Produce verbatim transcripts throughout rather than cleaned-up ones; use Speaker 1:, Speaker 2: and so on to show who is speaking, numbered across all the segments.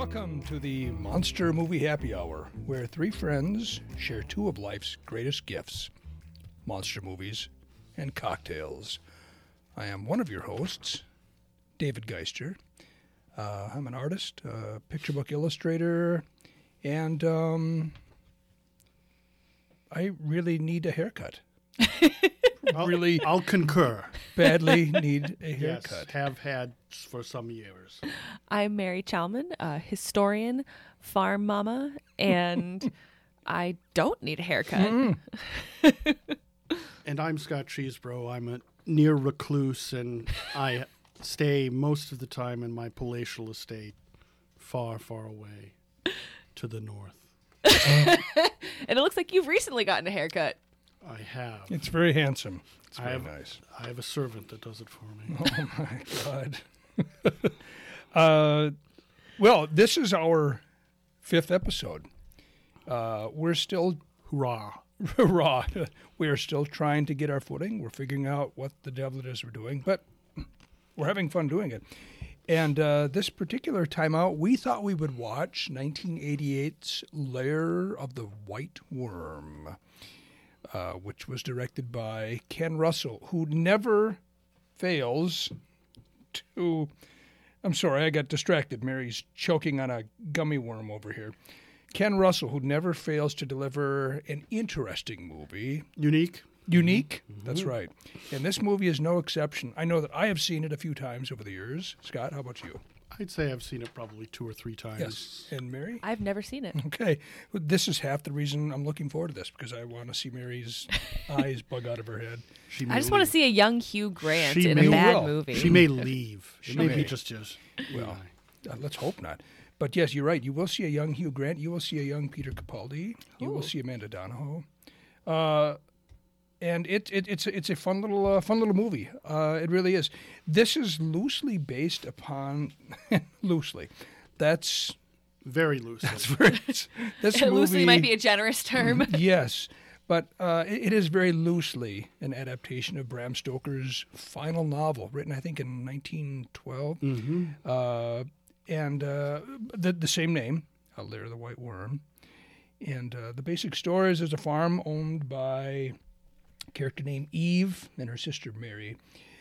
Speaker 1: Welcome to the Monster Movie Happy Hour, where three friends share two of life's greatest gifts, monster movies and cocktails. I am one of your hosts, David Geister. Uh, I'm an artist, a picture book illustrator, and um, I really need a haircut.
Speaker 2: I'll,
Speaker 1: really
Speaker 2: I'll concur.
Speaker 1: Badly need a haircut.
Speaker 2: Yes, have had for some years.
Speaker 3: I'm Mary Chalman, a historian, farm mama, and I don't need a haircut.
Speaker 1: Mm.
Speaker 2: And I'm Scott Cheesebro. I'm a near recluse, and I stay most of the time in my palatial estate far, far away to the north.
Speaker 3: And it looks like you've recently gotten a haircut.
Speaker 2: I have.
Speaker 1: It's very handsome. It's
Speaker 2: I
Speaker 1: very
Speaker 2: have,
Speaker 1: nice.
Speaker 2: I have a servant that does it for me.
Speaker 1: Oh, my God. uh, well, this is our fifth episode. Uh, we're still
Speaker 2: Hurrah.
Speaker 1: raw. We are still trying to get our footing. We're figuring out what the devil it is we're doing, but we're having fun doing it. And uh, this particular time out, we thought we would watch nineteen eighty-eight's Lair of the White Worm. Uh, which was directed by Ken Russell, who never fails to... I'm sorry, I got distracted. Mary's choking on a gummy worm over here. Ken Russell, who never fails to deliver an interesting movie.
Speaker 2: Unique.
Speaker 1: Unique? Mm-hmm. That's right. And this movie is no exception. I know that I have seen it a few times over the years. Scott, how about you?
Speaker 2: I'd say I've seen it probably two or three times.
Speaker 1: Yes. And Mary?
Speaker 3: I've never seen it.
Speaker 1: Okay. Well, this is half the reason I'm looking forward to this, because I want to see Mary's eyes bug out of her head.
Speaker 2: She
Speaker 3: I just want to see a young Hugh Grant
Speaker 2: She
Speaker 3: in
Speaker 2: may
Speaker 3: a bad
Speaker 1: well.
Speaker 3: movie.
Speaker 2: She may leave.
Speaker 1: She
Speaker 2: It may
Speaker 1: may.
Speaker 2: be just just.
Speaker 1: Well, uh, let's hope not. But yes, you're right. You will see a young Hugh Grant. You will see a young Peter Capaldi. You
Speaker 3: Ooh.
Speaker 1: will see Amanda Donahoe. Uh, and it, it it's a, it's a fun little uh, fun little movie. Uh, it really is. This is loosely based upon loosely. That's
Speaker 2: Very loose.
Speaker 1: that's very. This movie
Speaker 3: Loosely might be a generous term.
Speaker 1: yes, but uh, it, it is very loosely an adaptation of Bram Stoker's final novel, written I think in nineteen twelve.
Speaker 2: Mm-hmm.
Speaker 1: Uh, and uh, the, the same name, A Lair of the White Worm. And uh, the basic story is there's a farm owned by a character named Eve and her sister Mary.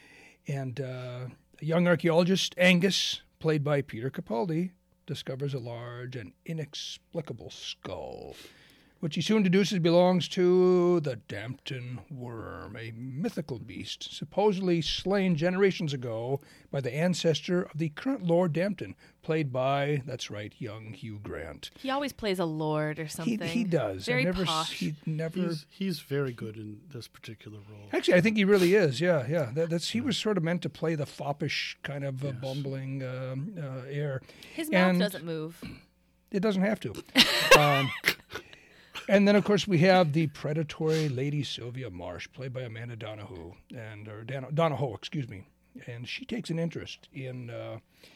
Speaker 1: And uh, a young archaeologist, Angus, played by Peter Capaldi, discovers a large and inexplicable skull, which he soon deduces belongs to the Dampton Worm, a mythical beast supposedly slain generations ago by the ancestor of the current Lord Dampton, played by, that's right, young Hugh Grant.
Speaker 3: He always plays a lord or
Speaker 1: He,
Speaker 3: something.
Speaker 1: he does.
Speaker 3: Very
Speaker 1: I never,
Speaker 3: posh.
Speaker 1: He never.
Speaker 2: He's, he's very good in this particular role.
Speaker 1: Actually, I think he really is. Yeah, yeah. That, that's he was sort of meant to play the foppish kind of uh,
Speaker 2: Yes.
Speaker 1: bumbling um, uh, air.
Speaker 3: His mouth
Speaker 1: and-
Speaker 3: doesn't move.
Speaker 1: It doesn't have to. um, and then, of course, we have the predatory Lady Sylvia Marsh, played by Amanda Donahoe, and or Dan- Donahoe, excuse me, and she takes an interest in uh,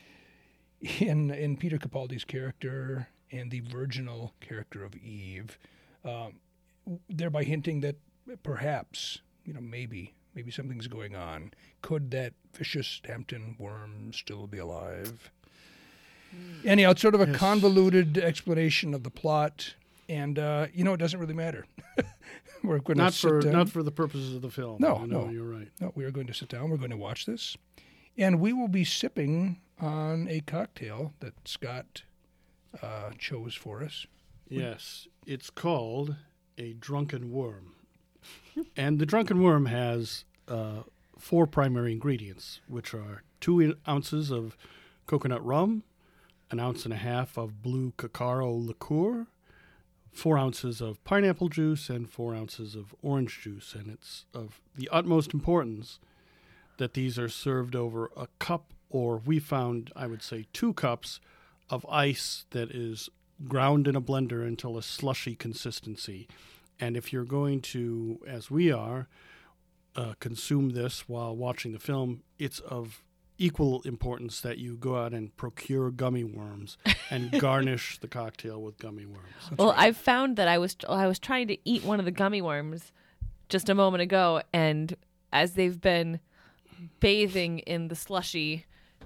Speaker 1: in in Peter Capaldi's character and the virginal character of Eve, um, thereby hinting that perhaps, you know, maybe maybe something's going on. Could that vicious Dampton worm still be alive? Anyhow, it's sort of a
Speaker 2: Yes.
Speaker 1: convoluted explanation of the plot, and uh, you know, it doesn't really matter. We're going
Speaker 2: Not
Speaker 1: to sit
Speaker 2: for
Speaker 1: down.
Speaker 2: not for the purposes of the film.
Speaker 1: No,
Speaker 2: You know,
Speaker 1: no.
Speaker 2: you're right.
Speaker 1: No, we are going to sit down. We're going to watch this, and we will be sipping on a cocktail that Scott uh, chose for us.
Speaker 2: Yes, it's called a drunken worm, and the drunken worm has uh, four primary ingredients, which are two ounces of coconut rum, an ounce and a half of blue cacao liqueur, four ounces of pineapple juice, and four ounces of orange juice. And it's of the utmost importance that these are served over a cup, or we found, I would say, two cups of ice that is ground in a blender until a slushy consistency. And if you're going to, as we are, uh, consume this while watching the film, it's of equal importance that you go out and procure gummy worms and garnish the cocktail with gummy worms.
Speaker 3: Well, I've found that I was I was trying to eat one of the gummy worms just a moment ago, and as they've been bathing in the slushy,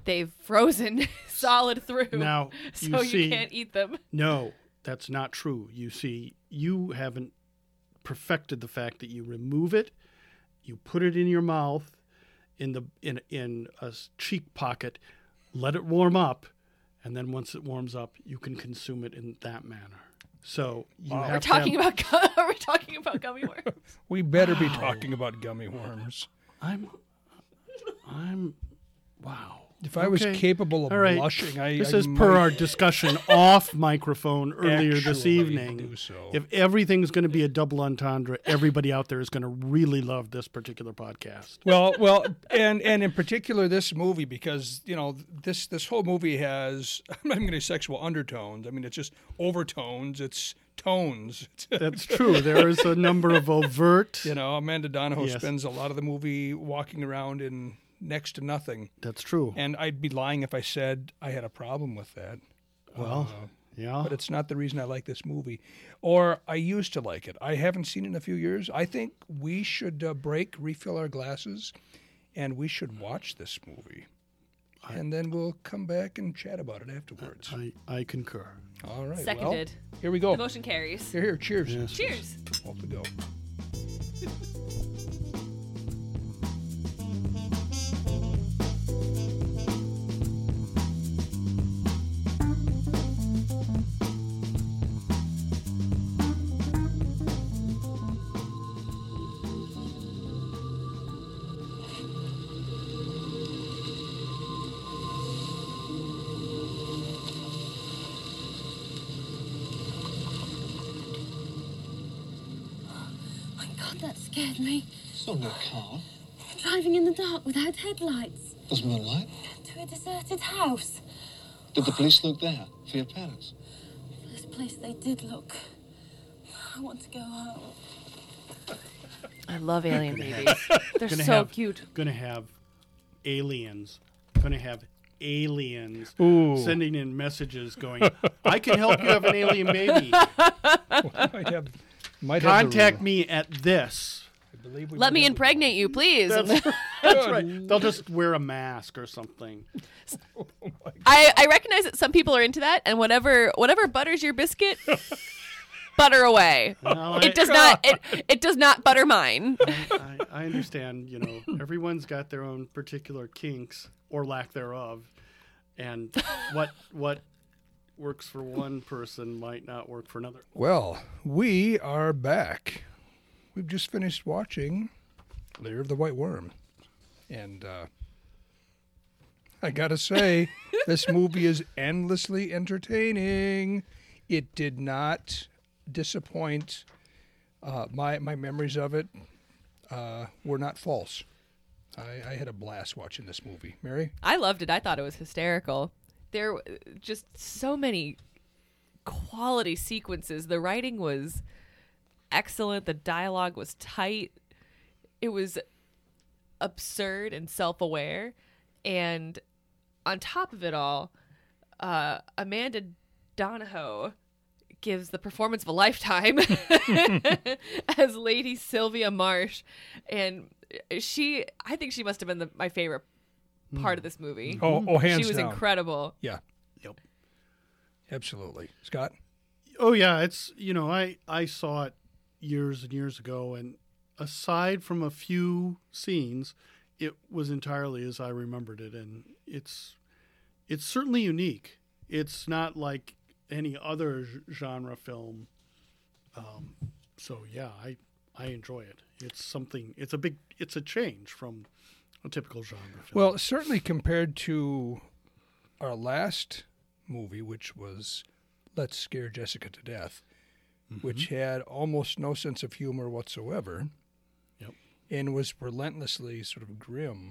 Speaker 3: they've frozen solid through.
Speaker 2: Now, you
Speaker 3: so you
Speaker 2: see-
Speaker 3: can't eat them.
Speaker 2: No, that's not true. You see, you haven't perfected the fact that you remove it, you put it in your mouth, in the in in a s- cheek pocket, let it warm up, and then once it warms up, you can consume it in that manner. So you
Speaker 1: Wow.
Speaker 2: have
Speaker 3: We're
Speaker 2: to
Speaker 3: talking
Speaker 2: have,
Speaker 3: about gu- we're talking about gummy worms.
Speaker 1: We better be
Speaker 2: Wow.
Speaker 1: talking about gummy worms.
Speaker 2: I'm, I'm, wow.
Speaker 1: If I was
Speaker 2: Okay.
Speaker 1: capable of
Speaker 2: All right.
Speaker 1: blushing, I
Speaker 2: This
Speaker 1: I
Speaker 2: is per
Speaker 1: might
Speaker 2: our discussion off microphone earlier this
Speaker 1: actually
Speaker 2: evening.
Speaker 1: do so.
Speaker 2: If everything's going to be a double entendre, everybody out there is going to really love this particular podcast.
Speaker 1: well, well, and and in particular this movie, because you know this this whole movie has I'm not even going to say sexual undertones. I mean, it's just overtones. It's tones.
Speaker 2: That's true. There is a number of overt.
Speaker 1: You know, Amanda Donahoe
Speaker 2: Yes.
Speaker 1: spends a lot of the movie walking around in next to nothing,
Speaker 2: That's true.
Speaker 1: and I'd be lying if I said I had a problem with that.
Speaker 2: Well,
Speaker 1: Uh,
Speaker 2: yeah.
Speaker 1: but it's not the reason I like this movie, or I used to like it. I haven't seen it in a few years. I think we should uh, break, refill our glasses, and we should watch this movie, and then we'll come back and chat about it afterwards.
Speaker 2: I, I concur.
Speaker 1: All right.
Speaker 3: Seconded.
Speaker 1: Well, here we go.
Speaker 3: The motion carries.
Speaker 1: Here, here. Cheers.
Speaker 2: Yes.
Speaker 3: Cheers.
Speaker 1: Off we go.
Speaker 4: My God, that scared me.
Speaker 5: It's not no car.
Speaker 4: Driving in the dark without headlights
Speaker 5: There's moonlight.
Speaker 4: to a deserted house.
Speaker 5: Did the police look there for your parents?
Speaker 4: First place they did look. I want to go home.
Speaker 3: I love alien movies. They're
Speaker 2: Gonna
Speaker 3: so
Speaker 2: have,
Speaker 3: cute.
Speaker 2: Gonna have aliens. Gonna have aliens
Speaker 1: Ooh.
Speaker 2: sending in messages going, I can help you have an alien baby.
Speaker 1: might have, might have
Speaker 2: Contact
Speaker 1: the,
Speaker 2: me at this.
Speaker 1: I believe we
Speaker 3: Let
Speaker 1: might
Speaker 3: me
Speaker 1: have the-
Speaker 3: impregnate you, please.
Speaker 2: That's, that's right. They'll just wear a mask or something.
Speaker 3: I, I recognize that some people are into that, and whatever whatever butters your biscuit, butter away.
Speaker 2: Well, I-
Speaker 3: It does not. It, it does not butter mine.
Speaker 2: I, I understand, you know, everyone's got their own particular kinks or lack thereof, and what what works for one person might not work for another.
Speaker 1: Well, we are back. We've just finished watching Lair of the White Worm. And uh, I got to say, this movie is endlessly entertaining. It did not disappoint. Uh, my, my memories of it uh, were not false. I, I had a blast watching this movie. Mary?
Speaker 3: I loved it. I thought it was hysterical. There were just so many quality sequences. The writing was excellent. The dialogue was tight. It was absurd and self-aware. And on top of it all, uh, Amanda Donahoe gives the performance of a lifetime as Lady Sylvia Marsh. And she, I think she must have been the, my favorite part of this movie.
Speaker 1: Oh, oh hands
Speaker 3: She was
Speaker 1: down.
Speaker 3: incredible.
Speaker 1: Yeah,
Speaker 2: Yep.
Speaker 1: absolutely. Scott?
Speaker 2: Oh yeah, it's you know I I saw it years and years ago, and aside from a few scenes, it was entirely as I remembered it, and it's it's certainly unique. It's not like any other g- genre film. Um, so yeah, I I enjoy it. It's something. It's a big. It's a change from a typical genre film.
Speaker 1: Well, certainly compared to our last movie, which was Let's Scare Jessica to Death, which had almost no sense of humor whatsoever.
Speaker 2: Yep.
Speaker 1: And was relentlessly sort of grim.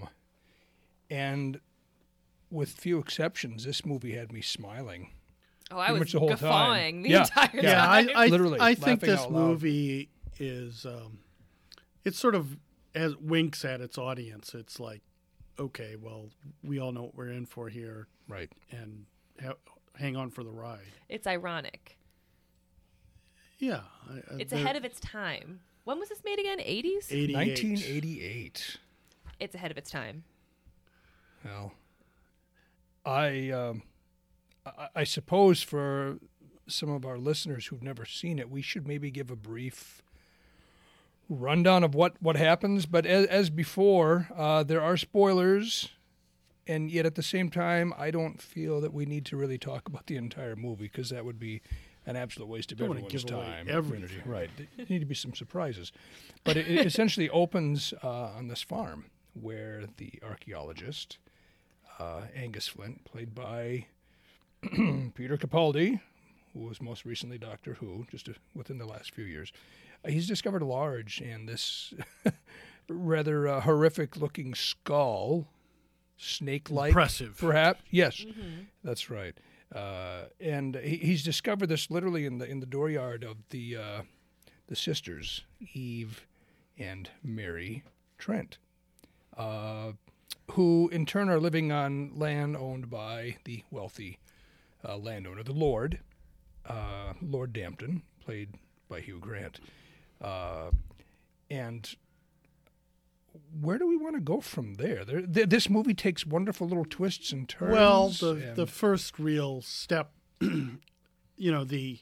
Speaker 1: And with few exceptions, this movie had me smiling.
Speaker 3: Oh, I
Speaker 1: Pretty
Speaker 3: was
Speaker 1: much the whole time.
Speaker 3: guffawing the
Speaker 1: Yeah.
Speaker 3: entire
Speaker 2: yeah,
Speaker 3: time.
Speaker 2: I I,
Speaker 1: Literally
Speaker 2: I think
Speaker 1: laughing
Speaker 2: this
Speaker 1: out loud.
Speaker 2: movie is um, it's sort of as winks at its audience. It's like, okay, well, we all know what we're in for here,
Speaker 1: Right.
Speaker 2: and ha- hang on for the ride.
Speaker 3: It's ironic.
Speaker 2: Yeah, I, I,
Speaker 3: It's
Speaker 2: there-
Speaker 3: ahead of its time. When was this made again? eighties?
Speaker 2: eighty-eight.
Speaker 1: nineteen eighty-eight.
Speaker 3: It's ahead of its time.
Speaker 1: Well, I, um, I I suppose for some of our listeners who've never seen it, we should maybe give a brief rundown of what, what happens. But as, as before, uh, there are spoilers, and yet at the same time, I don't feel that we need to really talk about the entire movie because that would be an absolute waste of
Speaker 2: Don't wanna
Speaker 1: everyone's
Speaker 2: give away
Speaker 1: time.
Speaker 2: everything.
Speaker 1: Right. There need to be some surprises. But it, it essentially opens uh, on this farm where the archaeologist, uh, Angus Flint, played by Peter Capaldi, who was most recently Doctor Who, just a, within the last few years, uh, he's discovered a large and this rather uh, horrific-looking skull, snake-like,
Speaker 2: Impressive.
Speaker 1: perhaps. Yes, that's right. Uh, and he, he's discovered this literally in the in the dooryard of the uh, the sisters Eve and Mary Trent, uh, who in turn are living on land owned by the wealthy uh, landowner, the Lord, uh, Lord Dampton, played by Hugh Grant. Uh, and where do we want to go from there? there th- this movie takes wonderful little twists and turns.
Speaker 2: Well, the
Speaker 1: and-
Speaker 2: the first real step, you know, the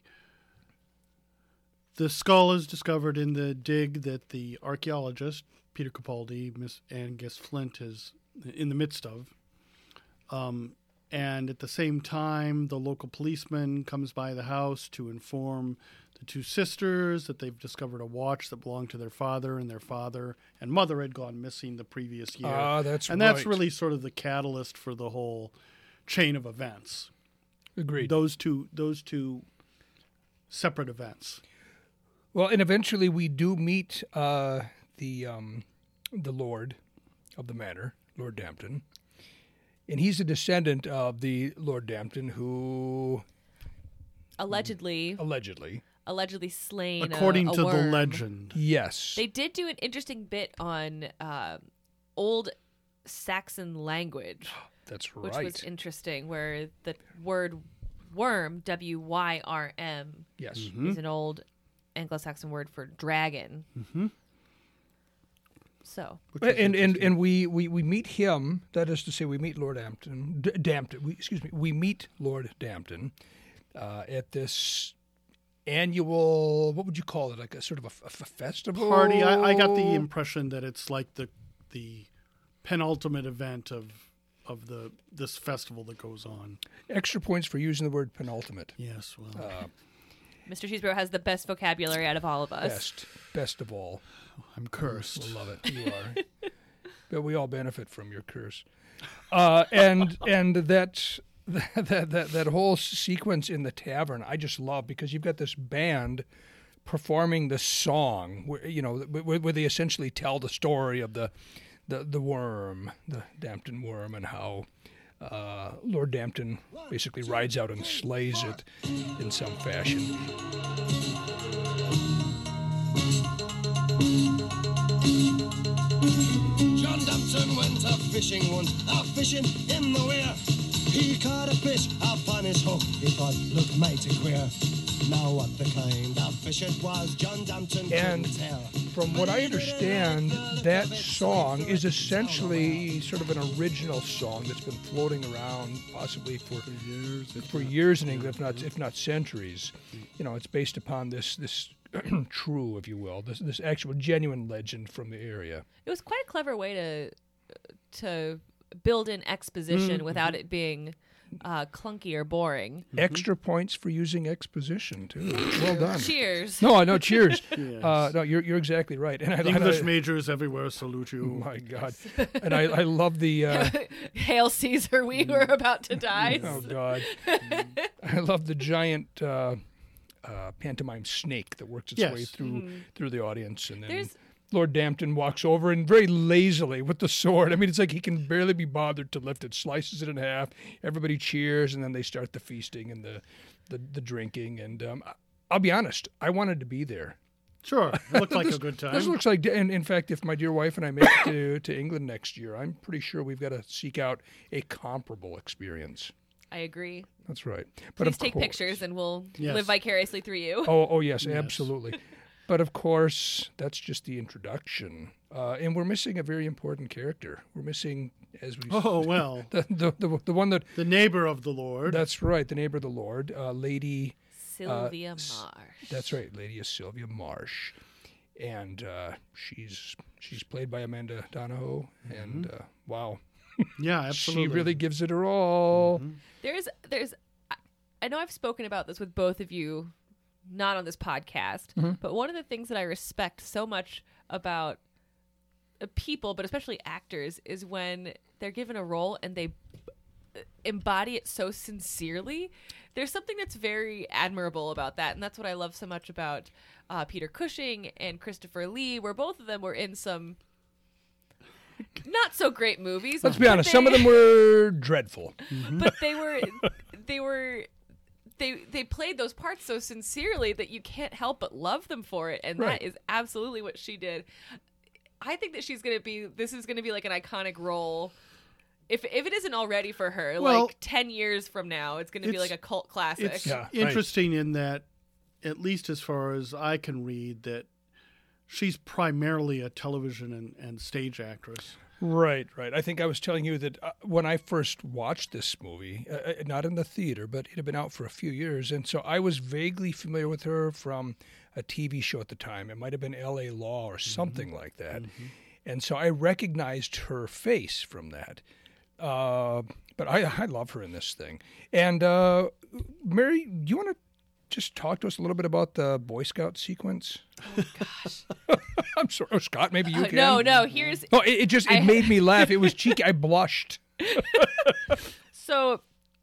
Speaker 2: the skull is discovered in the dig that the archaeologist Peter Capaldi, Miss Angus Flint, is in the midst of. Um, and at the same time, the local policeman comes by the house to inform the two sisters that they've discovered a watch that belonged to their father, and their father and mother had gone missing the previous year.
Speaker 1: Ah, that's
Speaker 2: and that's
Speaker 1: right.
Speaker 2: really sort of the catalyst for the whole chain of events.
Speaker 1: Agreed.
Speaker 2: Those two, those two separate events.
Speaker 1: Well, and eventually we do meet uh, the um, the Lord of the manor, Lord Dampton, and he's a descendant of the Lord Dampton who
Speaker 3: Allegedly,
Speaker 1: allegedly,
Speaker 3: allegedly slain. a-
Speaker 2: According
Speaker 3: a
Speaker 2: to the
Speaker 3: worm.
Speaker 2: legend.
Speaker 1: yes,
Speaker 3: They did do an interesting bit on uh, old Saxon language,
Speaker 1: that's
Speaker 3: which
Speaker 1: right.
Speaker 3: was interesting, where the word worm, W Y R M,
Speaker 1: yes,
Speaker 3: is an old Anglo-Saxon word for dragon.
Speaker 2: Mm-hmm.
Speaker 3: So,
Speaker 2: Which is
Speaker 1: and and
Speaker 2: interesting.
Speaker 1: and we, we, we meet him. That is to say, we meet Lord Dampton. D- Dampton. We, excuse me. We meet Lord Dampton uh, at this annual. What would you call it? Like a sort of a, f- a festival
Speaker 2: party. I, I got the impression that it's like the the penultimate event of of the this festival that goes on.
Speaker 1: Extra points for using the word penultimate.
Speaker 2: Yes, well,
Speaker 1: Uh,
Speaker 3: Mister Cheesebro has the best vocabulary out of all of us.
Speaker 1: best, best of all.
Speaker 2: I'm cursed.
Speaker 1: I love it. You are. But we all benefit from your curse. Uh, and and that, that that that whole sequence in the tavern, I just love because you've got this band performing the song, where, you know, where, where they essentially tell the story of the the, the worm, the Dampton worm, and how uh, Lord Dampton basically rides out and slays it in some fashion.
Speaker 6: John Dampton went a fishing once, a fishing in the weir. He caught a fish upon his hook, he thought looked mighty queer. Now what the kind of fish it was, John Dampton
Speaker 1: And
Speaker 6: couldn't tell.
Speaker 1: from what I understand, that song is essentially sort of an original song that's been floating around possibly for years, for years in England, if not if not centuries. You know, it's based upon this this true, if you will, this this actual genuine legend from the area.
Speaker 3: It was quite a clever way to to build in exposition without it being uh, clunky or boring.
Speaker 1: Extra points for using exposition too. Well done.
Speaker 3: Cheers.
Speaker 1: No, no, cheers.
Speaker 2: Yes.
Speaker 1: Uh, no, you're you're exactly right. And I,
Speaker 2: English
Speaker 1: I,
Speaker 2: majors everywhere salute
Speaker 1: Oh
Speaker 2: you.
Speaker 1: my God! And I, I love the. Uh,
Speaker 3: Hail Caesar, we were about to die.
Speaker 1: oh God! I love the giant uh, uh, pantomime snake that works its
Speaker 2: Yes.
Speaker 1: way through through the audience, and then
Speaker 3: There's-
Speaker 1: Lord Dampton walks over and very lazily with the sword. I mean, it's like he can barely be bothered to lift it. Slices it in half. Everybody cheers, and then they start the feasting and the the, the drinking. And um, I'll be honest, I wanted to be there.
Speaker 2: Sure, it looked like
Speaker 1: this,
Speaker 2: a good time.
Speaker 1: This looks like, and in fact, if my dear wife and I make it to, to England next year, I'm pretty sure we've got to seek out a comparable experience.
Speaker 3: I agree.
Speaker 1: That's right. But
Speaker 3: Please
Speaker 1: of
Speaker 3: take
Speaker 1: course-
Speaker 3: pictures and we'll
Speaker 2: Yes.
Speaker 3: live vicariously through you.
Speaker 1: Oh, oh yes,
Speaker 2: Yes.
Speaker 1: absolutely. But of course, that's just the introduction Uh, and we're missing a very important character. We're missing, as we
Speaker 2: Oh, well,
Speaker 1: the, the the the one that
Speaker 2: the neighbor of the Lord.
Speaker 1: that's right, the neighbor of the Lord, uh, Lady.
Speaker 3: Sylvia
Speaker 1: s-
Speaker 3: Marsh.
Speaker 1: That's right, Lady Sylvia Marsh, and uh, she's she's played by Amanda Donahoe, and uh, wow,
Speaker 2: yeah, absolutely.
Speaker 1: she really gives it her all.
Speaker 3: There's, there's, I- I know I've spoken about this with both of you, not on this podcast, but one of the things that I respect so much about uh, people, but especially actors, is when they're given a role and they embody it so sincerely. There's something that's very admirable about that, and that's what I love so much about uh, Peter Cushing and Christopher Lee, where both of them were in some not so great movies.
Speaker 1: Let's be
Speaker 3: but
Speaker 1: honest,
Speaker 3: they-
Speaker 1: some of them were dreadful.
Speaker 3: but they were they were they they played those parts so sincerely that you can't help but love them for it, and
Speaker 1: Right.
Speaker 3: that is absolutely what she did. I think that she's gonna be this is gonna be like an iconic role. If if it isn't already for her,
Speaker 2: Well,
Speaker 3: like ten years from now, it's gonna be
Speaker 2: it's-
Speaker 3: like a cult classic.
Speaker 2: It's
Speaker 1: Yeah, right.
Speaker 2: interesting in that, at least as far as I can read, that she's primarily a television and, and stage actress.
Speaker 1: Right, right. I think I was telling you that uh, when I first watched this movie, uh, uh, not in the theater, but it had been out for a few years, and so I was vaguely familiar with her from a T V show at the time. It might have been L A Law or something like that, and so I recognized her face from that. Uh, but I, I love her in this thing. And uh, Mary, do you want to just talk to us a little bit about the Boy Scout sequence?
Speaker 3: Oh gosh.
Speaker 1: I'm sorry, oh, Scott. Maybe you
Speaker 3: Uh,
Speaker 1: can.
Speaker 3: no, no. Here's
Speaker 1: No, it, it just it
Speaker 3: I-
Speaker 1: made me laugh. It was cheeky. I blushed.
Speaker 3: so.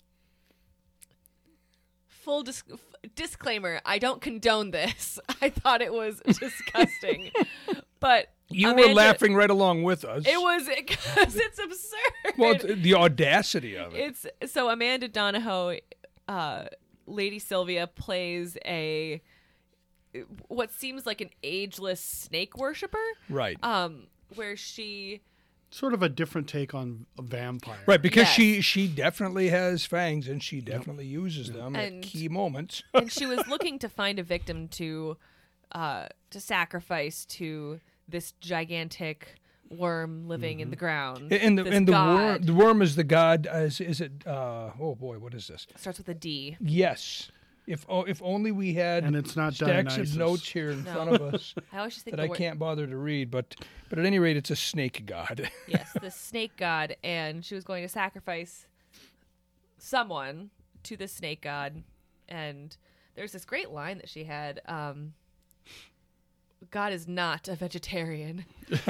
Speaker 3: Full dis- f- disclaimer: I don't condone this. I thought it was disgusting, but
Speaker 1: You were
Speaker 3: Amanda-
Speaker 1: laughing right along with us.
Speaker 3: It was because it's absurd.
Speaker 1: well, it's the audacity of it.
Speaker 3: It's so Amanda Donahoe, uh, Lady Sylvia, plays a what seems like an ageless snake worshiper.
Speaker 1: Right.
Speaker 3: Um, where she
Speaker 2: Sort of a different take on a vampire.
Speaker 1: Right, because
Speaker 3: Yes.
Speaker 1: she she definitely has fangs and she definitely uses them
Speaker 3: And-
Speaker 1: at key moments.
Speaker 3: and she was looking to find a victim to uh, to sacrifice to this gigantic worm living in the ground.
Speaker 1: and the
Speaker 3: This
Speaker 1: and the
Speaker 3: god.
Speaker 1: worm the worm is the god. Uh, is, is it? Uh, oh boy, what is this?
Speaker 3: Starts with a D.
Speaker 1: Yes. If oh, if only we had
Speaker 2: And it's not
Speaker 1: stacks
Speaker 2: Dionysus.
Speaker 1: of notes here in
Speaker 3: No.
Speaker 1: front of us
Speaker 3: I always just think
Speaker 1: that
Speaker 3: the
Speaker 1: I
Speaker 3: word-
Speaker 1: can't bother to read, but but at any rate, it's a snake god.
Speaker 3: Yes, the snake god, and she was going to sacrifice someone to the snake god. And there's this great line that she had. Um, God is not a vegetarian.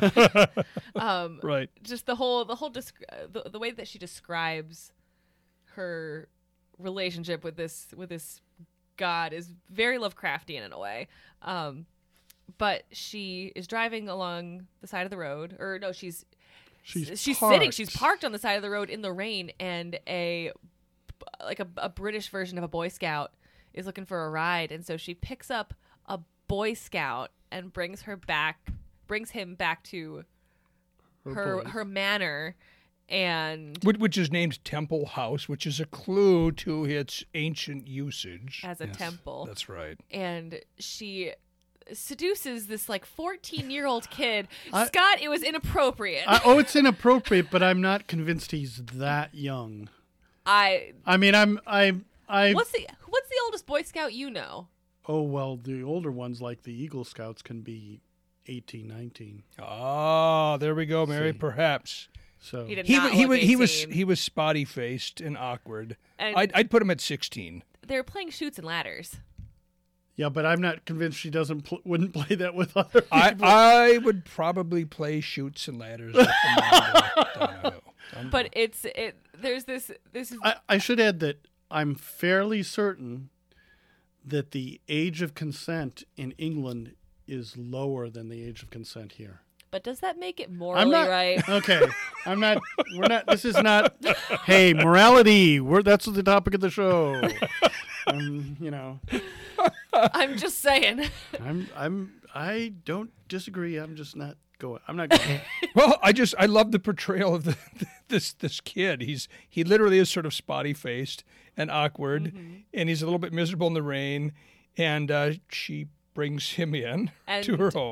Speaker 3: um,
Speaker 1: Right.
Speaker 3: just the whole the whole descri- uh, the, the way that she describes her relationship with this with this god is very Lovecraftian in a way. Um, but she is driving along the side of the road, or no, she's
Speaker 2: She's,
Speaker 3: she's
Speaker 2: parked.
Speaker 3: sitting she's parked on the side of the road in the rain, and a like a, a British version of a Boy Scout is looking for a ride, and so she picks up a Boy Scout and brings her back brings him back to her
Speaker 2: boy.
Speaker 3: her manor, and
Speaker 1: Which, which is named Temple House, which is a clue to its ancient usage.
Speaker 3: as a temple.
Speaker 1: That's right.
Speaker 3: And she seduces this like fourteen year old kid.
Speaker 2: I-
Speaker 3: Scott, it was inappropriate.
Speaker 2: I, oh, it's inappropriate, but I'm not convinced he's that young.
Speaker 3: I
Speaker 2: I mean, I'm I I.
Speaker 3: what's the what's the oldest Boy Scout you know?
Speaker 2: Oh well, the older ones like the Eagle Scouts can be eighteen, nineteen.
Speaker 1: Ah, there we go, Mary.
Speaker 2: See.
Speaker 1: Perhaps.
Speaker 2: So
Speaker 3: He did
Speaker 1: He,
Speaker 3: not
Speaker 1: wa- he,
Speaker 3: look
Speaker 1: wa- he was
Speaker 3: eighteen.
Speaker 1: he was spotty faced and awkward.
Speaker 3: And-
Speaker 1: I'd, I'd put him at sixteen.
Speaker 3: They were playing Shoots and Ladders.
Speaker 2: yeah, but I'm not convinced she doesn't pl- wouldn't play that with other people.
Speaker 1: I I would probably play Shoots and Ladders. with Amanda Donahoe.
Speaker 3: But it's it. There's this this
Speaker 2: I, I should add that I'm fairly certain that the age of consent in England is lower than the age of consent here.
Speaker 3: but does that make it morally
Speaker 2: I'm not
Speaker 3: right?
Speaker 2: Okay. I'm not. We're not. This is not. Hey, morality. We're that's the topic of the show. Um, you know,
Speaker 3: I'm just saying.
Speaker 2: I'm. I'm. I don't disagree. I'm just not going. I'm not going.
Speaker 1: Well, I just I love the portrayal of the, this this kid. He's he literally is sort of spotty faced and awkward,
Speaker 3: Mm-hmm.
Speaker 1: and he's a little bit miserable in the rain. And uh, she brings him in
Speaker 3: And-
Speaker 1: to her home.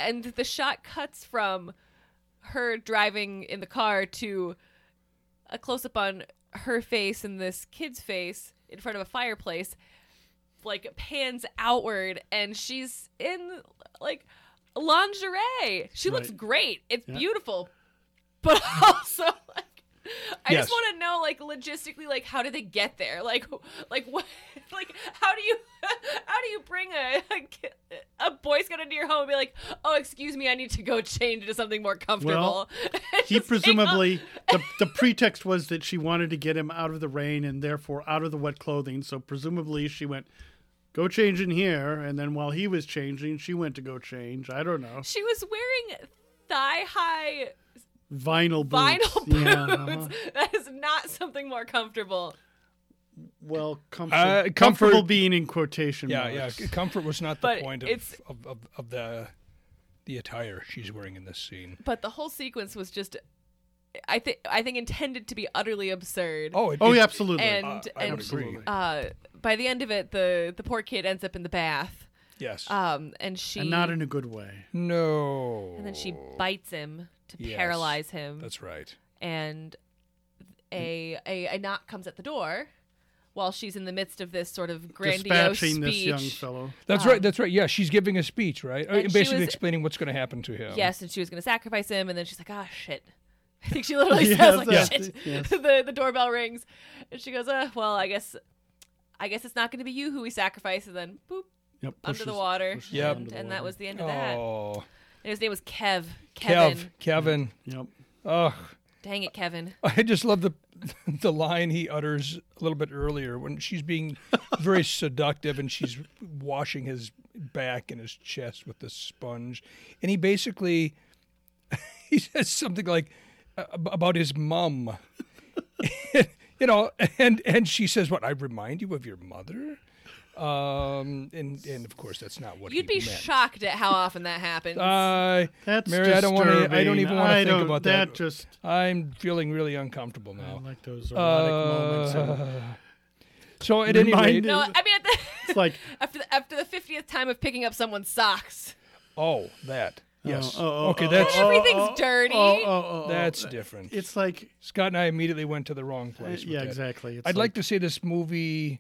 Speaker 3: and the shot cuts from her driving in the car to a close-up on her face and this kid's face in front of a fireplace, like pans outward, and she's in like lingerie. She looks
Speaker 2: Right.
Speaker 3: great. It's
Speaker 2: Yeah.
Speaker 3: beautiful, but also like I
Speaker 1: Yes.
Speaker 3: just want to know, like, logistically, like, how did they get there? Like, like what? Like, how do you, how do you bring a a, ki- a Boy Scout into your home and be like, oh, excuse me, I need to go change into something more comfortable?
Speaker 2: Well,
Speaker 3: And
Speaker 2: He
Speaker 3: just take
Speaker 2: presumably the the pretext was that she wanted to get him out of the rain and therefore out of the wet clothing. So presumably she went, go change in here, and then while he was changing, she went to go change. I don't know.
Speaker 3: off- She was wearing thigh high
Speaker 2: Vinyl boots.
Speaker 3: vinyl boots.
Speaker 2: Yeah, uh-huh.
Speaker 3: That is not something more comfortable.
Speaker 2: Well, comfort,
Speaker 1: Uh, comfort-
Speaker 2: comfortable being in quotation
Speaker 1: Yeah,
Speaker 2: marks.
Speaker 1: yeah. Comfort was not the
Speaker 3: But
Speaker 1: point
Speaker 3: it's-
Speaker 1: of, of, of, of the the attire she's wearing in this scene.
Speaker 3: But the whole sequence was just, I think, I think intended to be utterly absurd.
Speaker 1: Oh, it,
Speaker 2: Oh,
Speaker 1: it-
Speaker 2: yeah, absolutely.
Speaker 3: and
Speaker 1: uh, I
Speaker 3: and
Speaker 1: would agree.
Speaker 3: uh, by the end of it, the the poor kid ends up in the bath.
Speaker 1: Yes.
Speaker 3: Um, and she
Speaker 2: and not in a good way.
Speaker 1: no.
Speaker 3: and then she bites him to
Speaker 1: Yes,
Speaker 3: paralyze him.
Speaker 1: That's right.
Speaker 3: And a, a a knock comes at the door while she's in the midst of this sort of grandiose
Speaker 2: Dispatching
Speaker 3: speech.
Speaker 2: this young fellow.
Speaker 1: That's right. That's right. Yeah, she's giving a speech, right? Uh,
Speaker 3: and she
Speaker 1: Basically
Speaker 3: was-
Speaker 1: explaining what's going to happen to him.
Speaker 3: Yes, and she was going to sacrifice him, and then she's like, "Ah, shit." I think she literally
Speaker 2: Yes,
Speaker 3: says like,
Speaker 2: yes,
Speaker 3: "Shit."
Speaker 2: yes.
Speaker 3: the the doorbell rings, and she goes, "Uh, well, I guess, I guess it's not going to be you who we sacrifice." And then, boop,
Speaker 2: Yep,
Speaker 3: under the
Speaker 2: pushes-
Speaker 3: water,
Speaker 2: pushes
Speaker 1: Yep.
Speaker 2: him
Speaker 3: and,
Speaker 2: under the
Speaker 3: and that
Speaker 2: water.
Speaker 3: was the end of that.
Speaker 1: Oh,
Speaker 3: And his name was Kev. Kevin.
Speaker 1: Kev, Kevin.
Speaker 2: Yep.
Speaker 1: Ugh.
Speaker 3: Dang it, Kevin.
Speaker 1: I just love the the line he utters a little bit earlier when she's being very seductive and she's washing his back and his chest with the sponge, and he basically he says something like uh, about his mum, you know, and and she says, "What? I remind you of your mother." Um, and and of course that's not what
Speaker 3: You'd
Speaker 1: he
Speaker 3: be
Speaker 1: meant.
Speaker 3: shocked at how often that happens.
Speaker 1: I
Speaker 2: That's
Speaker 1: Mary, I don't want to. I don't
Speaker 2: disturbing.
Speaker 1: even want to
Speaker 2: I
Speaker 1: think
Speaker 2: don't-
Speaker 1: about
Speaker 2: that.
Speaker 1: that.
Speaker 2: Just
Speaker 1: I'm feeling really uncomfortable
Speaker 2: I
Speaker 1: now.
Speaker 2: like those erotic moments. and
Speaker 1: Uh, so at any rate,
Speaker 2: Reminded-
Speaker 3: no, I mean, at the,
Speaker 2: It's like,
Speaker 3: after the, after the fiftieth time of picking up someone's socks,
Speaker 1: oh, that yes,
Speaker 2: oh, oh,
Speaker 1: okay,
Speaker 2: oh,
Speaker 1: that's
Speaker 2: oh,
Speaker 3: everything's
Speaker 2: oh,
Speaker 3: dirty.
Speaker 2: oh, oh, oh,
Speaker 1: that's
Speaker 2: oh.
Speaker 1: different.
Speaker 2: It's like,
Speaker 1: Scott and I immediately went to the wrong
Speaker 2: uh,
Speaker 1: place. with
Speaker 2: yeah,
Speaker 1: that.
Speaker 2: exactly. It's
Speaker 1: I'd like to say this movie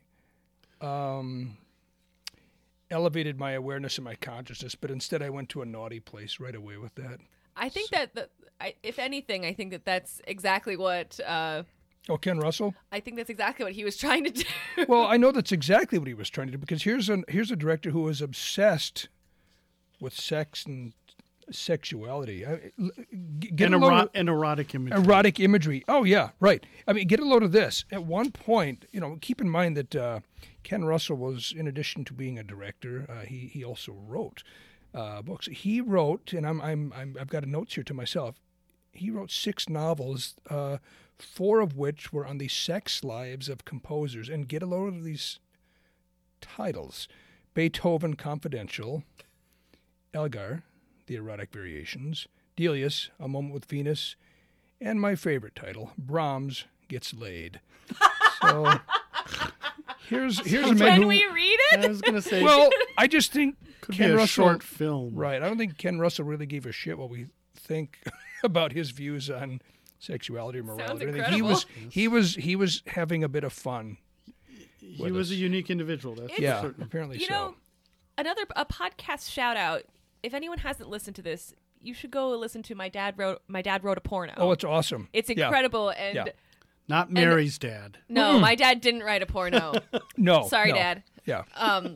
Speaker 1: um, elevated my awareness and my consciousness, but instead I went to a naughty place right away with that.
Speaker 3: I think that, the, I, if anything, I think that that's exactly what uh,
Speaker 1: Oh, Ken Russell.
Speaker 3: I think that's exactly what he was trying to do.
Speaker 1: Well, I know that's exactly what he was trying to do because here's a here's a director who is obsessed with sex and sexuality. I, l- g- get
Speaker 2: an,
Speaker 1: a load
Speaker 2: ero-
Speaker 1: of-
Speaker 2: an erotic image.
Speaker 1: erotic imagery. Oh yeah, right. I mean, get a load of this. At one point, you know, keep in mind that uh, Ken Russell was, in addition to being a director, uh, he he also wrote uh, books. He wrote, and I'm I'm, I'm I've got a notes here to myself. He wrote six novels, uh, four of which were on the sex lives of composers. And get a load of these titles: Beethoven Confidential, Elgar, The Erotic Variations, Delius, A Moment with Venus, and my favorite title, Brahms Gets Laid. So here's here's a man
Speaker 3: Can
Speaker 1: who.
Speaker 3: we read
Speaker 2: I
Speaker 3: it?
Speaker 2: was going to say,
Speaker 1: Well, I just think
Speaker 2: could
Speaker 1: Ken
Speaker 2: be a
Speaker 1: Russell.
Speaker 2: short film.
Speaker 1: Right. I don't think Ken Russell really gave a shit what we think about his views on sexuality or morality. I think he
Speaker 3: incredible.
Speaker 1: was he was he was having a bit of fun.
Speaker 2: He
Speaker 1: with
Speaker 2: was
Speaker 1: us.
Speaker 2: a unique individual. That's for
Speaker 1: Yeah,
Speaker 2: certain.
Speaker 1: apparently
Speaker 3: You
Speaker 1: so.
Speaker 3: know, another a podcast shout out. If anyone hasn't listened to this, you should go listen to my dad wrote my dad wrote a porno.
Speaker 1: Oh, it's awesome.
Speaker 3: it's
Speaker 1: Yeah.
Speaker 3: incredible and
Speaker 1: Yeah.
Speaker 2: Not Mary's dad.
Speaker 3: no, my dad didn't write a porno.
Speaker 1: No.
Speaker 3: Sorry,
Speaker 1: no.
Speaker 3: Dad.
Speaker 1: Yeah.
Speaker 3: Um,